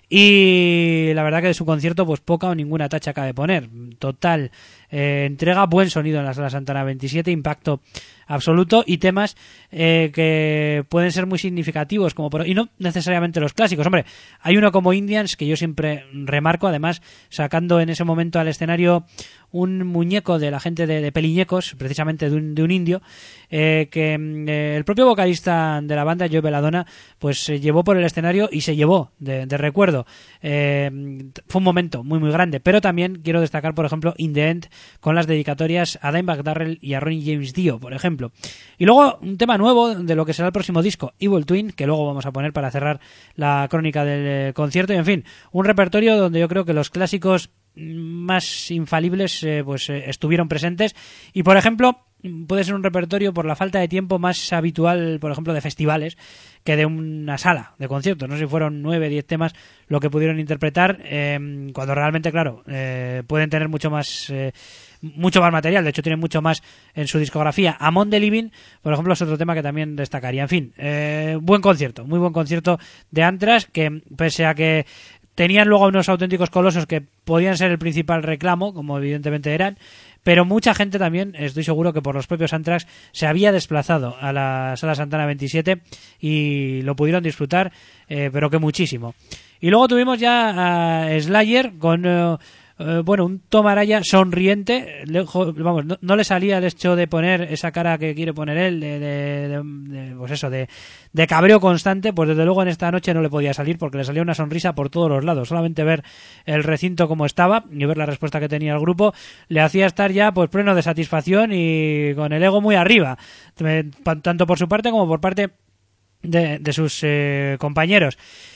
Y la verdad que de su concierto pues poca o ninguna tacha cabe poner. Total eh, entrega, buen sonido en la Sala Santana veintisiete, impacto absoluto y temas eh, que pueden ser muy significativos, como por, y no necesariamente los clásicos. Hombre, hay uno como Indians que yo siempre remarco, además sacando en ese momento al escenario un muñeco de la gente de, de Peliñecos, precisamente de un, de un indio, eh, que eh, el propio vocalista de la banda, Joe Belladonna, pues se llevó por el escenario y se llevó de, de recuerdo. Eh, fue un momento muy muy grande, pero también quiero destacar, por ejemplo, In The End, con las dedicatorias a Dimebag Darrell y a Ronnie James Dio, por ejemplo. Y luego un tema nuevo de lo que será el próximo disco, Evil Twin, que luego vamos a poner para cerrar la crónica del eh, concierto, y en fin, un repertorio donde yo creo que los clásicos más infalibles eh, pues eh, estuvieron presentes, y por ejemplo puede ser un repertorio por la falta de tiempo más habitual, por ejemplo de festivales, que de una sala de conciertos. No sé si fueron nueve, diez temas lo que pudieron interpretar, eh, cuando realmente, claro, eh, pueden tener mucho más eh, mucho más material, de hecho tienen mucho más en su discografía. Among the Living, por ejemplo, es otro tema que también destacaría. En fin, eh, buen concierto, muy buen concierto de Anthrax, que pese a que tenían luego unos auténticos colosos que podían ser el principal reclamo, como evidentemente eran, pero mucha gente también, estoy seguro que por los propios Anthrax, se había desplazado a la Sala Santana veintisiete y lo pudieron disfrutar, eh, pero que muchísimo. Y luego tuvimos ya a Slayer con uh, eh, bueno, un Tom Araya sonriente, lejos, vamos, no, no le salía el hecho de poner esa cara que quiere poner él, de, de, de, de pues eso, de, de cabreo constante, pues desde luego en esta noche no le podía salir porque le salía una sonrisa por todos los lados. Solamente ver el recinto como estaba y ver la respuesta que tenía el grupo le hacía estar ya pues pleno de satisfacción y con el ego muy arriba, tanto por su parte como por parte de, de sus eh, compañeros.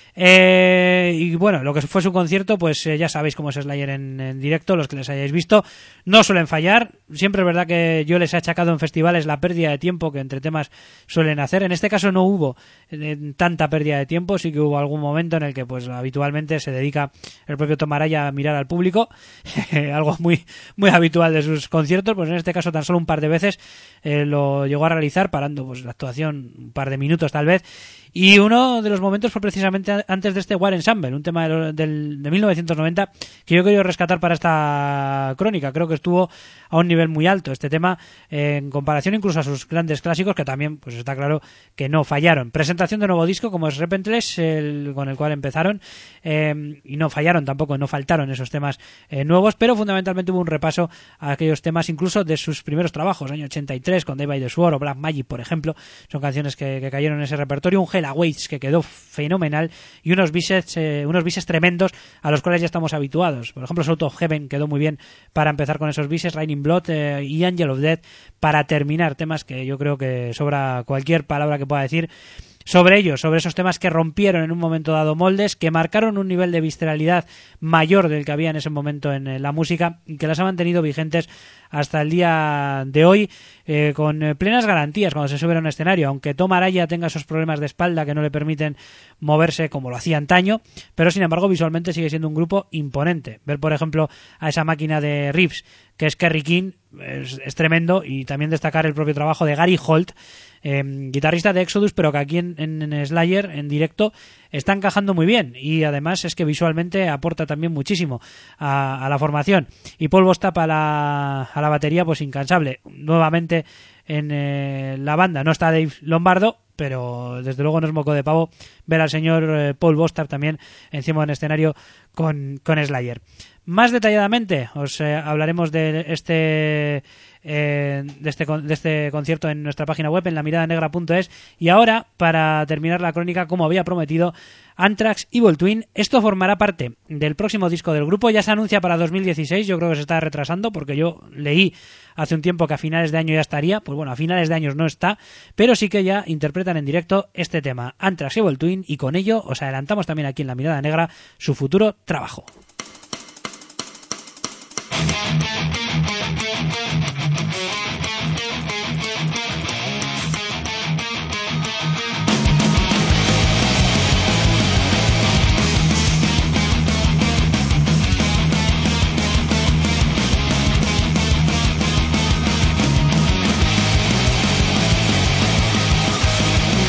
Eh, y bueno, lo que fue su concierto, pues eh, ya sabéis cómo es Slayer en, en directo, los que les hayáis visto, no suelen fallar. Siempre es verdad que yo les he achacado en festivales la pérdida de tiempo que entre temas suelen hacer. En este caso no hubo eh, tanta pérdida de tiempo, sí que hubo algún momento en el que pues habitualmente se dedica el propio Tom Araya a mirar al público, algo muy, muy habitual de sus conciertos, pues en este caso tan solo un par de veces eh, lo llegó a realizar, parando pues la actuación un par de minutos tal vez. Y uno de los momentos fue precisamente antes de este War Ensemble, un tema del, del, de mil novecientos noventa que yo he querido rescatar para esta crónica. Creo que estuvo a un nivel muy alto este tema, eh, en comparación incluso a sus grandes clásicos, que también pues está claro que no fallaron. Presentación de nuevo disco como es Repentless, el, con el cual empezaron, eh, y no fallaron tampoco, no faltaron esos temas eh, nuevos, pero fundamentalmente hubo un repaso a aquellos temas incluso de sus primeros trabajos, año ochenta y tres, con Day by the Sword o Black Magic, por ejemplo. Son canciones que, que cayeron en ese repertorio. Un Hell Awaits que quedó fenomenal y unos bises, eh, unos bises tremendos a los cuales ya estamos habituados. Por ejemplo, South of Heaven quedó muy bien para empezar con esos bises, Raining Blood eh, y Angel of Death para terminar, temas que yo creo que sobra cualquier palabra que pueda decir sobre ellos, sobre esos temas que rompieron en un momento dado moldes, que marcaron un nivel de visceralidad mayor del que había en ese momento en la música y que las ha mantenido vigentes hasta el día de hoy, eh, con plenas garantías cuando se sube a un escenario, aunque Tom Araya tenga esos problemas de espalda que no le permiten moverse como lo hacía antaño, pero sin embargo visualmente sigue siendo un grupo imponente. Ver por ejemplo a esa máquina de riffs que es Kerry King es, es tremendo, y también destacar el propio trabajo de Gary Holt, Eh, guitarrista de Exodus, pero que aquí en, en, en Slayer en directo está encajando muy bien, y además es que visualmente aporta también muchísimo a, a la formación. Y Paul Bostaph a la, a la batería, pues incansable. Nuevamente en eh, la banda no está Dave Lombardo, pero desde luego no es moco de pavo ver al señor eh, Paul Bostaph también encima del escenario con, con Slayer. Más detalladamente os eh, hablaremos de este eh, de este de este concierto en nuestra página web, en la mirada negra punto es. Y ahora, para terminar la crónica, como había prometido, Anthrax Evil Twin. Esto formará parte del próximo disco del grupo. Ya se anuncia para dos mil dieciséis. Yo creo que se está retrasando porque yo leí hace un tiempo que a finales de año ya estaría. Pues bueno, a finales de años no está, pero sí que ya interpretan en directo este tema, Anthrax Evil Twin, y con ello os adelantamos también aquí en la mirada negra su futuro trabajo.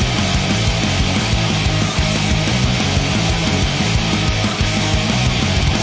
We'll be right back.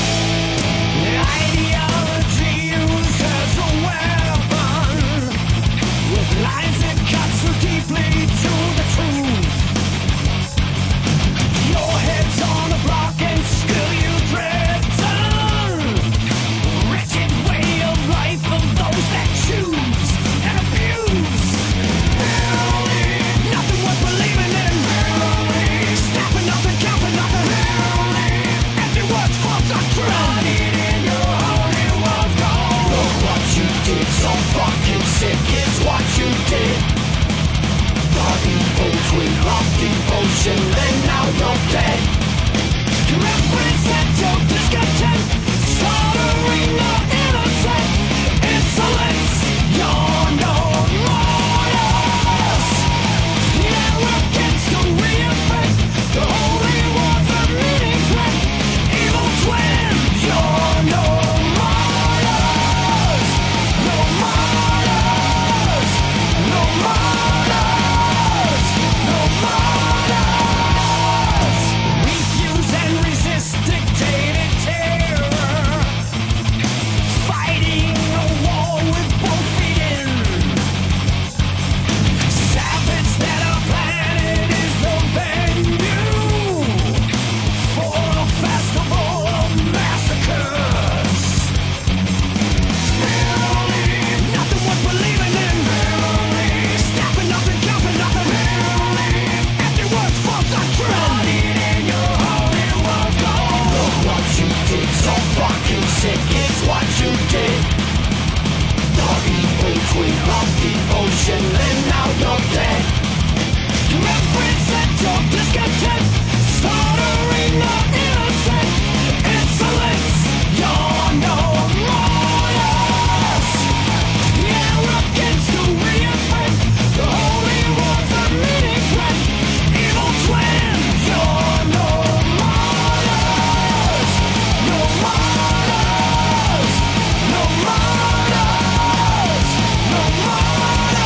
of the ocean, and now you're dead. You represent your discontent, slaughtering the innocent. Insolence, you're no martyrs. The arrogance to reinvent the holy wars of meaning twin. Evil twin, you're no martyrs. No martyrs. No martyrs. No martyrs.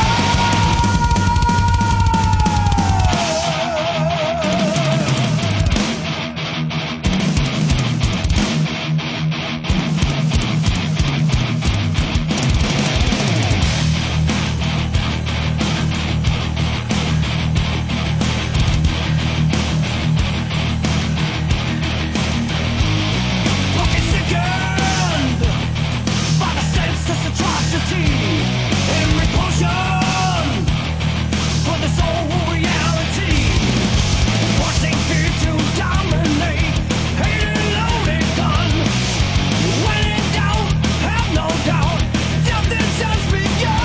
Fucking sickened by the senseless atrocity and repulsion for this whole reality, forcing fear to dominate, hate and loaded gun. When in doubt, have no doubt, death is just begun.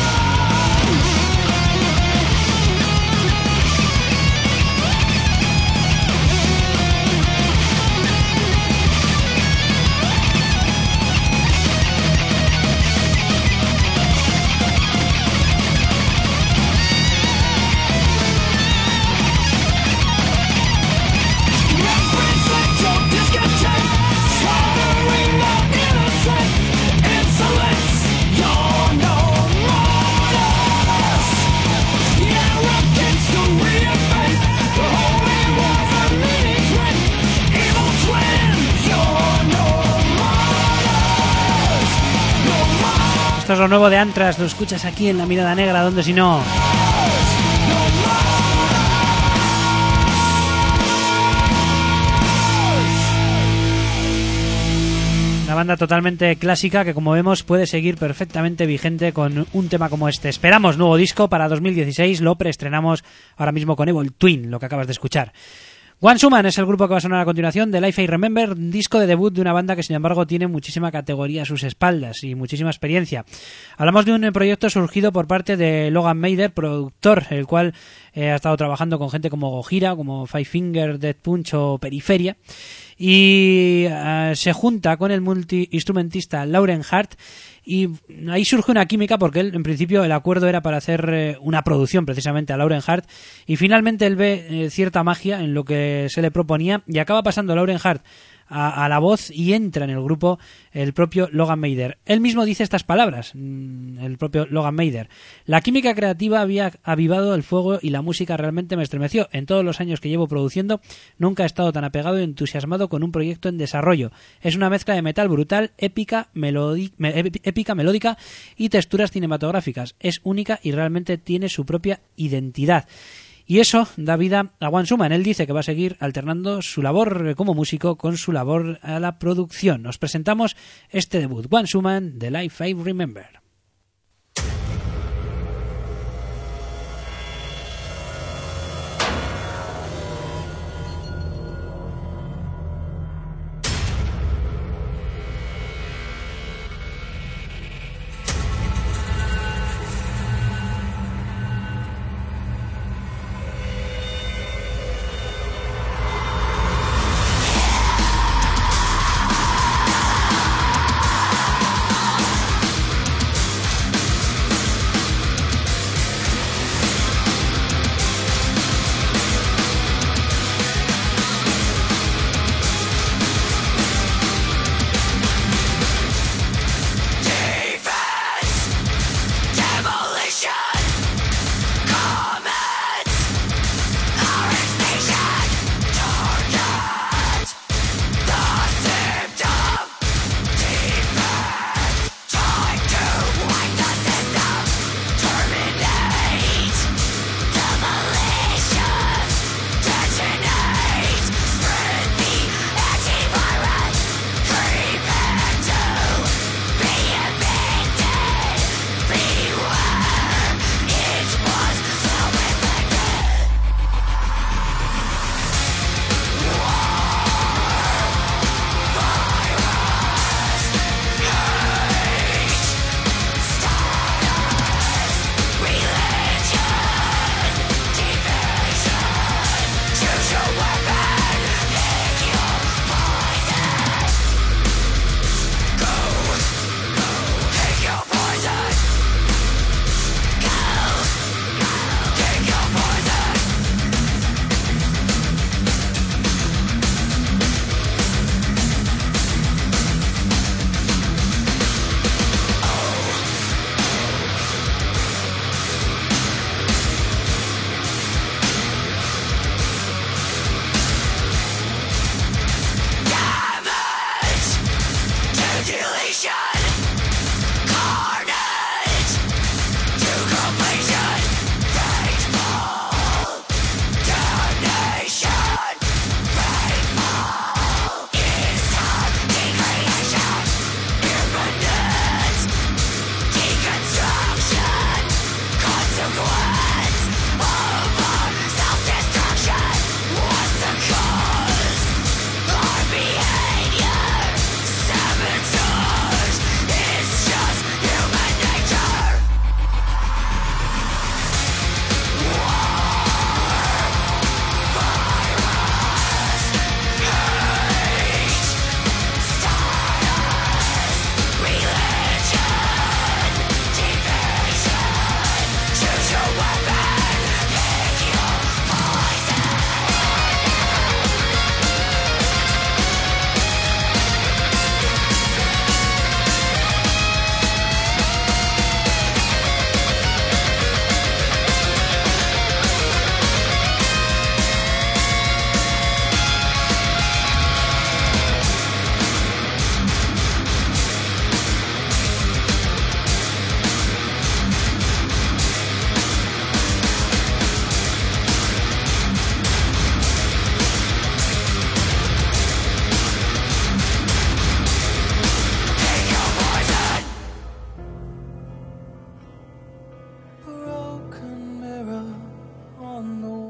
Represent your discontent, slaughtering the innocent. Insolence, you're no martyrs. The arrogance to reinvent the holy wars of meaning twin. Evil twin, you're no martyrs. No martyrs. Esto es lo nuevo de Anthrax, lo escuchas aquí en La Mirada Negra, donde si no. Una banda totalmente clásica que, como vemos, puede seguir perfectamente vigente con un tema como este. Esperamos nuevo disco para dos mil dieciséis, lo preestrenamos ahora mismo con Evil Twin, lo que acabas de escuchar. One Suman es el grupo que va a sonar a continuación de Life I Remember, un disco de debut de una banda que sin embargo tiene muchísima categoría a sus espaldas y muchísima experiencia. Hablamos de un proyecto surgido por parte de Logan Mader, productor, el cual eh, ha estado trabajando con gente como Gojira, como Five Finger Death Punch o Periferia, y uh, se junta con el multiinstrumentista Lauren Hart, y ahí surge una química porque él, en principio, el acuerdo era para hacer eh, una producción precisamente a Lauren Hart, y finalmente él ve eh, cierta magia en lo que se le proponía y acaba pasando Lauren Hart a, a la voz y entra en el grupo el propio Logan Mader. Él mismo dice estas palabras, el propio Logan Mader: la química creativa había avivado el fuego y la música realmente me estremeció. En todos los años que llevo produciendo nunca he estado tan apegado y entusiasmado con un proyecto en desarrollo. Es una mezcla de metal brutal, épica, melodi- me- épica, melódica y texturas cinematográficas. Es única y realmente tiene su propia identidad. Y eso da vida a One Suman. Él dice que va a seguir alternando su labor como músico con su labor a la producción. Nos presentamos este debut, One Suman, The Life I Remember. Thank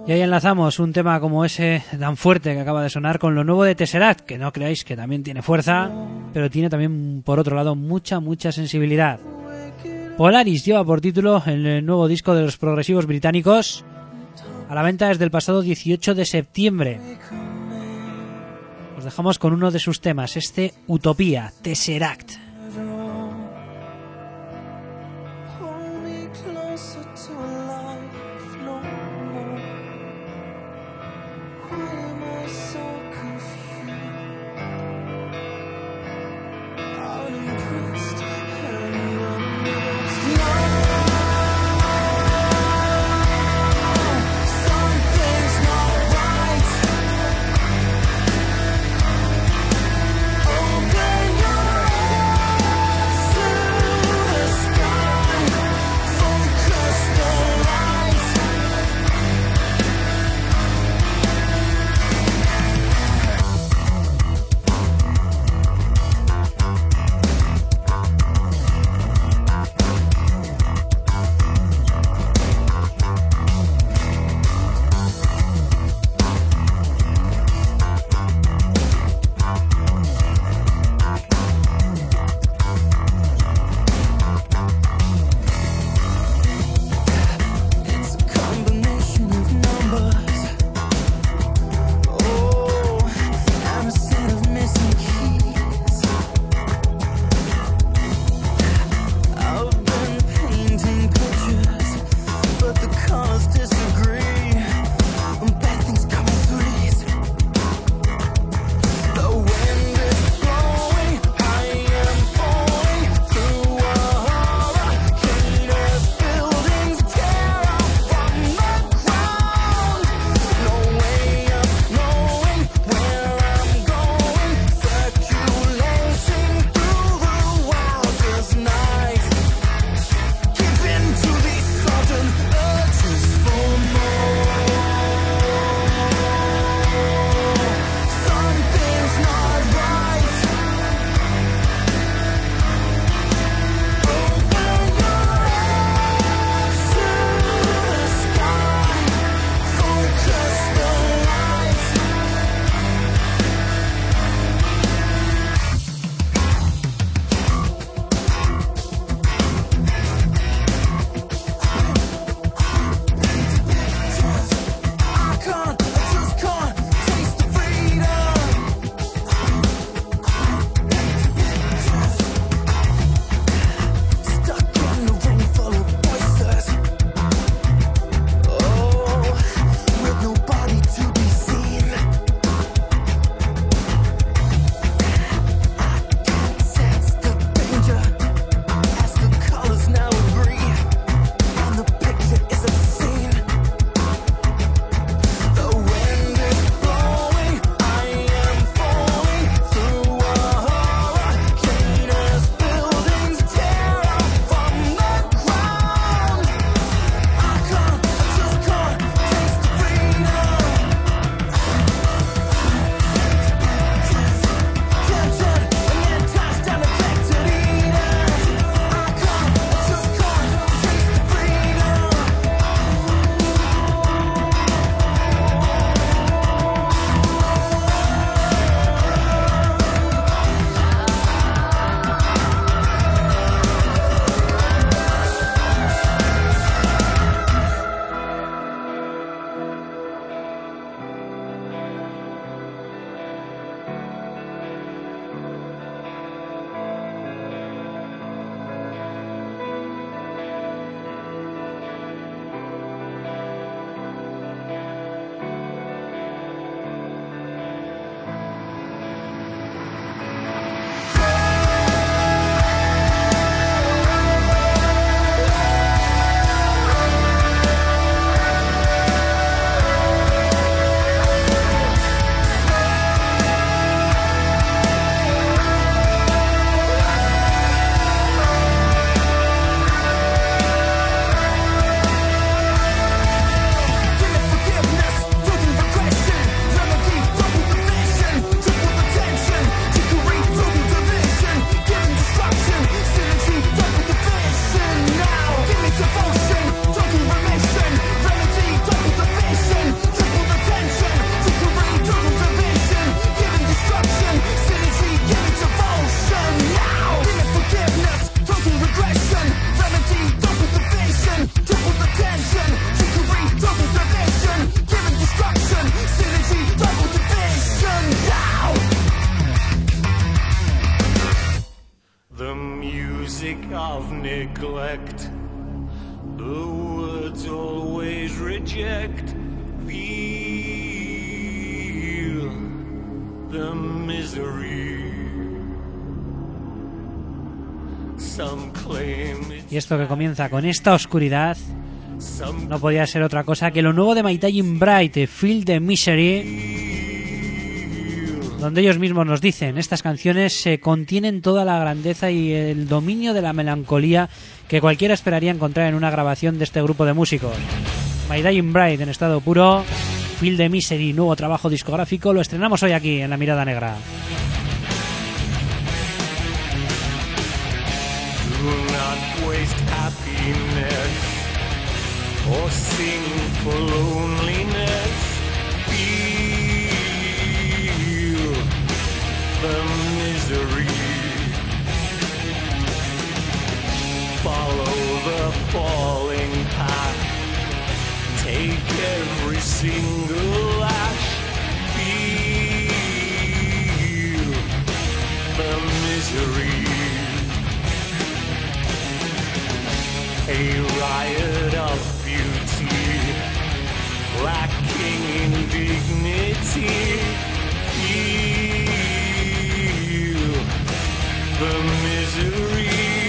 Y ahí enlazamos un tema como ese tan fuerte que acaba de sonar con lo nuevo de Tesseract, que no creáis que también tiene fuerza, pero tiene también, por otro lado, mucha, mucha sensibilidad. Polaris lleva por título el nuevo disco de los progresivos británicos, a la venta desde el pasado dieciocho de septiembre. Os dejamos con uno de sus temas, este Utopía, Tesseract. Open your eyes. music of neglect. The words always reject. Feel the misery. Some claim it's Y esto que comienza con esta oscuridad no podía ser otra cosa que lo nuevo de My Dying Bride, Feel the Misery, donde ellos mismos nos dicen, estas canciones se eh, contienen toda la grandeza y el dominio de la melancolía que cualquiera esperaría encontrar en una grabación de este grupo de músicos. My Dying Bride en estado puro, Feel the Misery, nuevo trabajo discográfico, lo estrenamos hoy aquí en La Mirada Negra. do not waste happiness or sing for loneliness. Feel the misery. Follow the falling path. Take every single lash. Feel the misery. A riot of beauty, lacking in dignity. Feel the misery.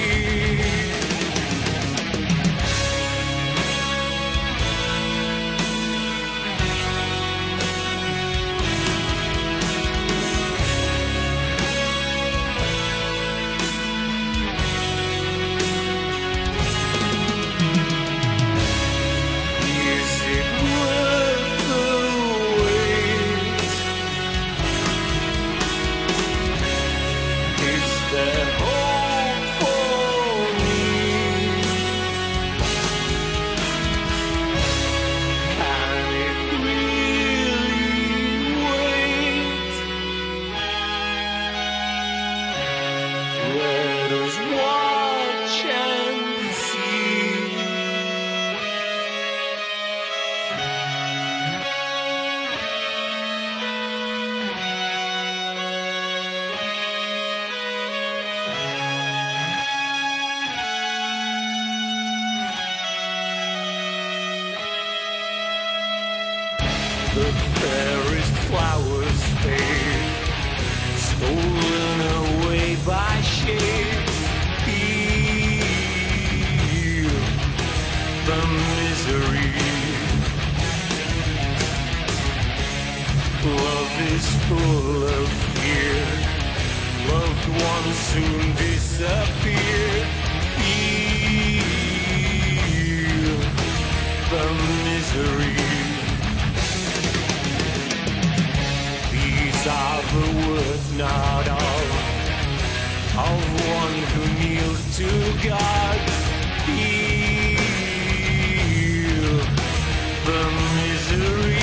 The fairest flowers fade, stolen away by shade. Feel the misery. Love is full of fear. Loved ones soon disappear. Feel the misery. These are the words not of of one who kneels to God. Feel the misery.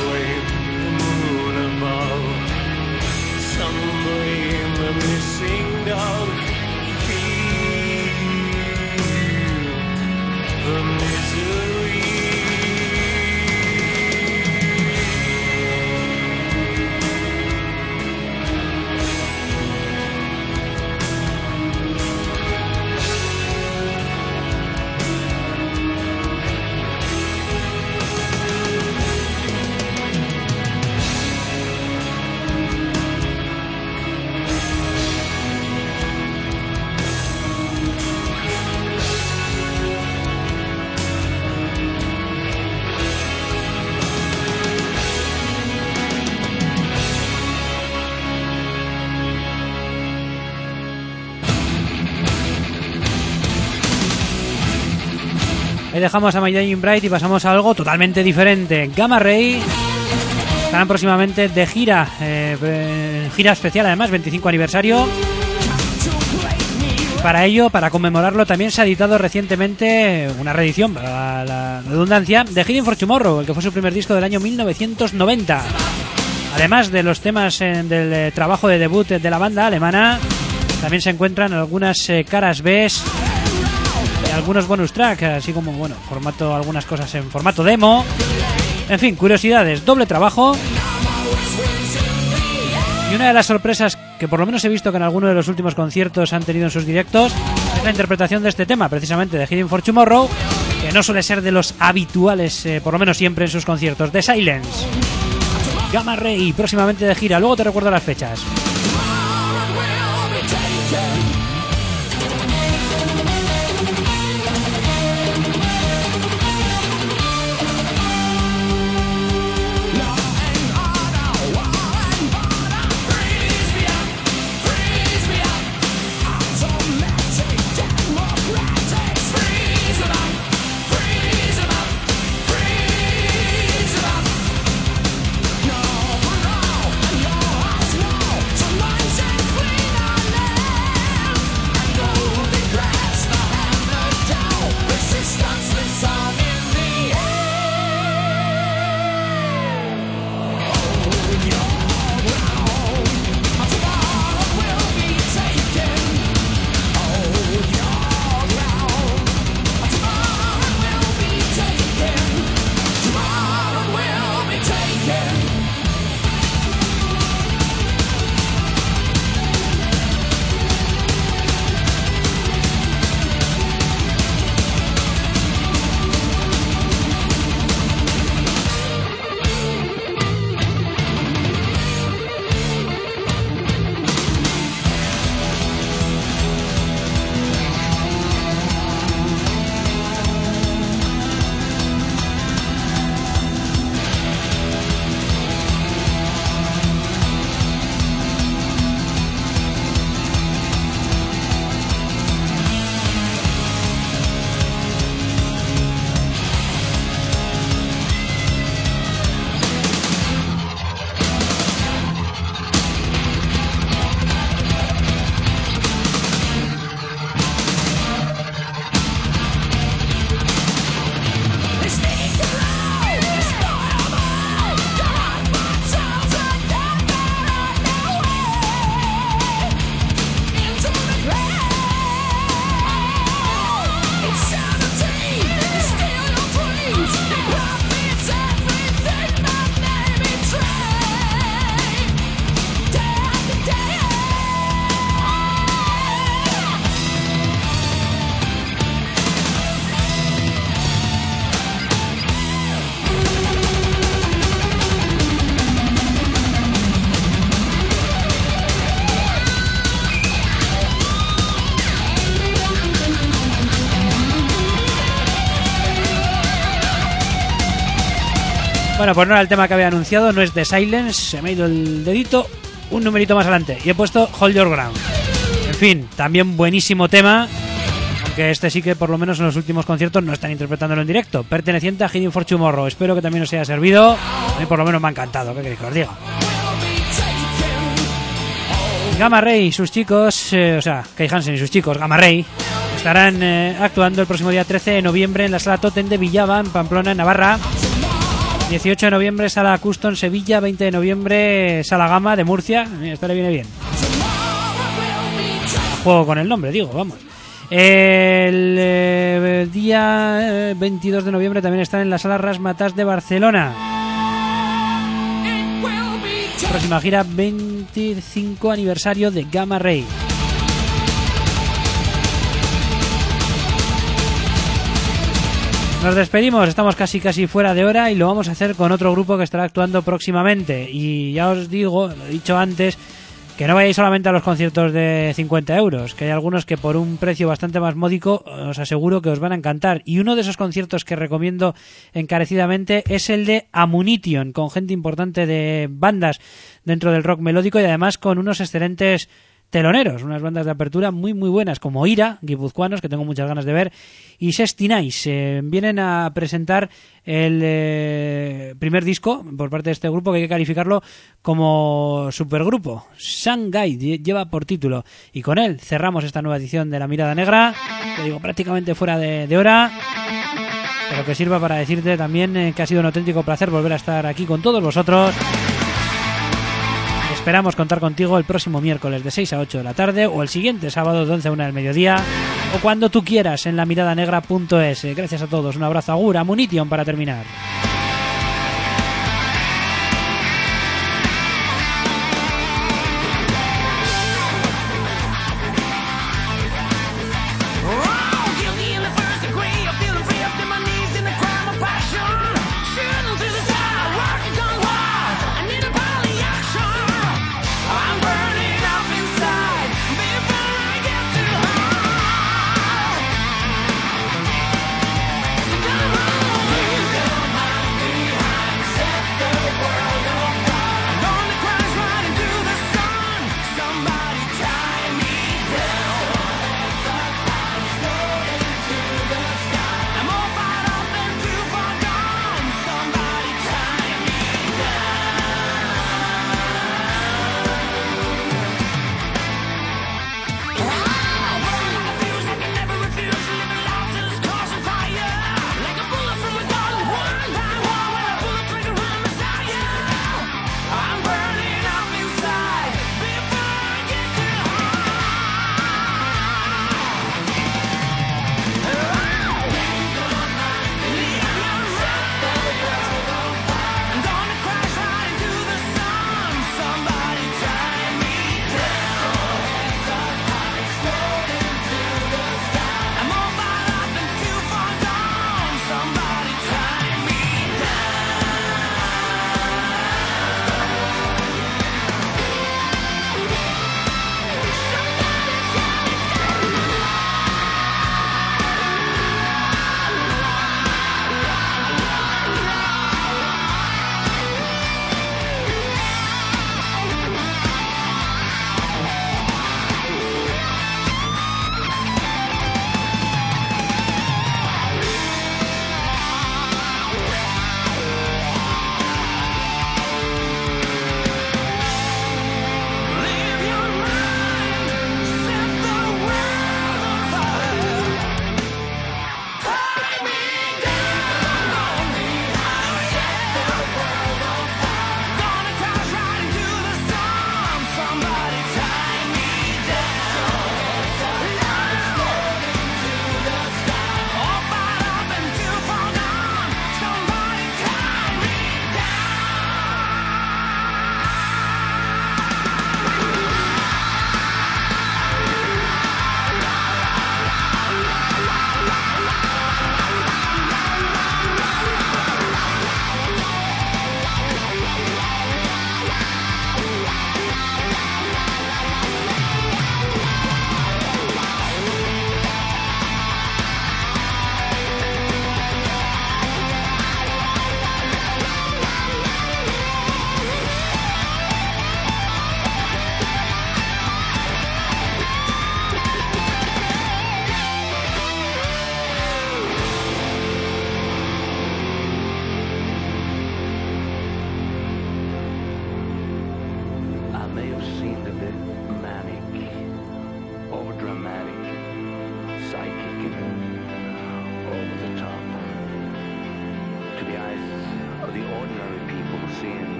away the moon above. Some blame the missing dog. Feel the misery. Ahí dejamos a My Dying Bride y pasamos a algo totalmente diferente. Gamma Ray estarán próximamente de gira, eh, gira especial además, veinticinco aniversario. Para ello, para conmemorarlo, también se ha editado recientemente una reedición, para la redundancia, de Hidden for Tomorrow, el que fue su primer disco del año mil novecientos noventa. Además de los temas eh, del eh, trabajo de debut de la banda alemana, también se encuentran algunas eh, caras B, algunos bonus tracks, así como, bueno, formato, algunas cosas en formato demo. En fin, curiosidades, doble trabajo. Y una de las sorpresas que por lo menos he visto que en alguno de los últimos conciertos han tenido en sus directos es la interpretación de este tema, precisamente de Hidden for Tomorrow, que no suele ser de los habituales, eh, por lo menos siempre en sus conciertos. The Silence, Gamma Ray, próximamente de gira. Luego te recuerdo las fechas. Bueno, pues no era el tema que había anunciado, no es The Silence, se me ha ido el dedito un numerito más adelante y he puesto Hold Your Ground. En fin, también buenísimo tema, aunque este sí que por lo menos en los últimos conciertos no están interpretándolo en directo, perteneciente a Hidden for Tomorrow. Espero que también os haya servido, a mí por lo menos me ha encantado, ¿qué queréis que os diga? Gamma Ray y sus chicos, eh, o sea, Kai Hansen y sus chicos, Gamma Ray, estarán eh, actuando el próximo día trece de noviembre en la Sala Totem de Villaba, en Pamplona, en Navarra. dieciocho de noviembre, Sala Custom Sevilla. Veinte de noviembre, Sala Gama de Murcia. Esto le viene bien. Juego con el nombre, digo, vamos. El eh, día veintidós de noviembre también están en la Sala Razzmatazz de Barcelona. Próxima gira, veinticinco aniversario de Gamma Ray. Nos despedimos, estamos casi casi fuera de hora y lo vamos a hacer con otro grupo que estará actuando próximamente. Y ya os digo, lo he dicho antes, que no vayáis solamente a los conciertos de cincuenta euros, que hay algunos que por un precio bastante más módico os aseguro que os van a encantar. Y uno de esos conciertos que recomiendo encarecidamente es el de Ammunition, con gente importante de bandas dentro del rock melódico y además con unos excelentes teloneros, unas bandas de apertura muy muy buenas como Ira, guipuzcoanos, que tengo muchas ganas de ver, y Sestinais. Eh, vienen a presentar el eh, primer disco por parte de este grupo que hay que calificarlo como supergrupo. Shanghai lleva por título, y con él cerramos esta nueva edición de La Mirada Negra, te digo prácticamente fuera de, de hora, pero que sirva para decirte también eh, que ha sido un auténtico placer volver a estar aquí con todos vosotros. Esperamos contar contigo el próximo miércoles de seis a ocho de la tarde o el siguiente sábado de once a una del mediodía o cuando tú quieras en la mirada negra punto es. Gracias a todos, un abrazo, agur, Ammunition para terminar.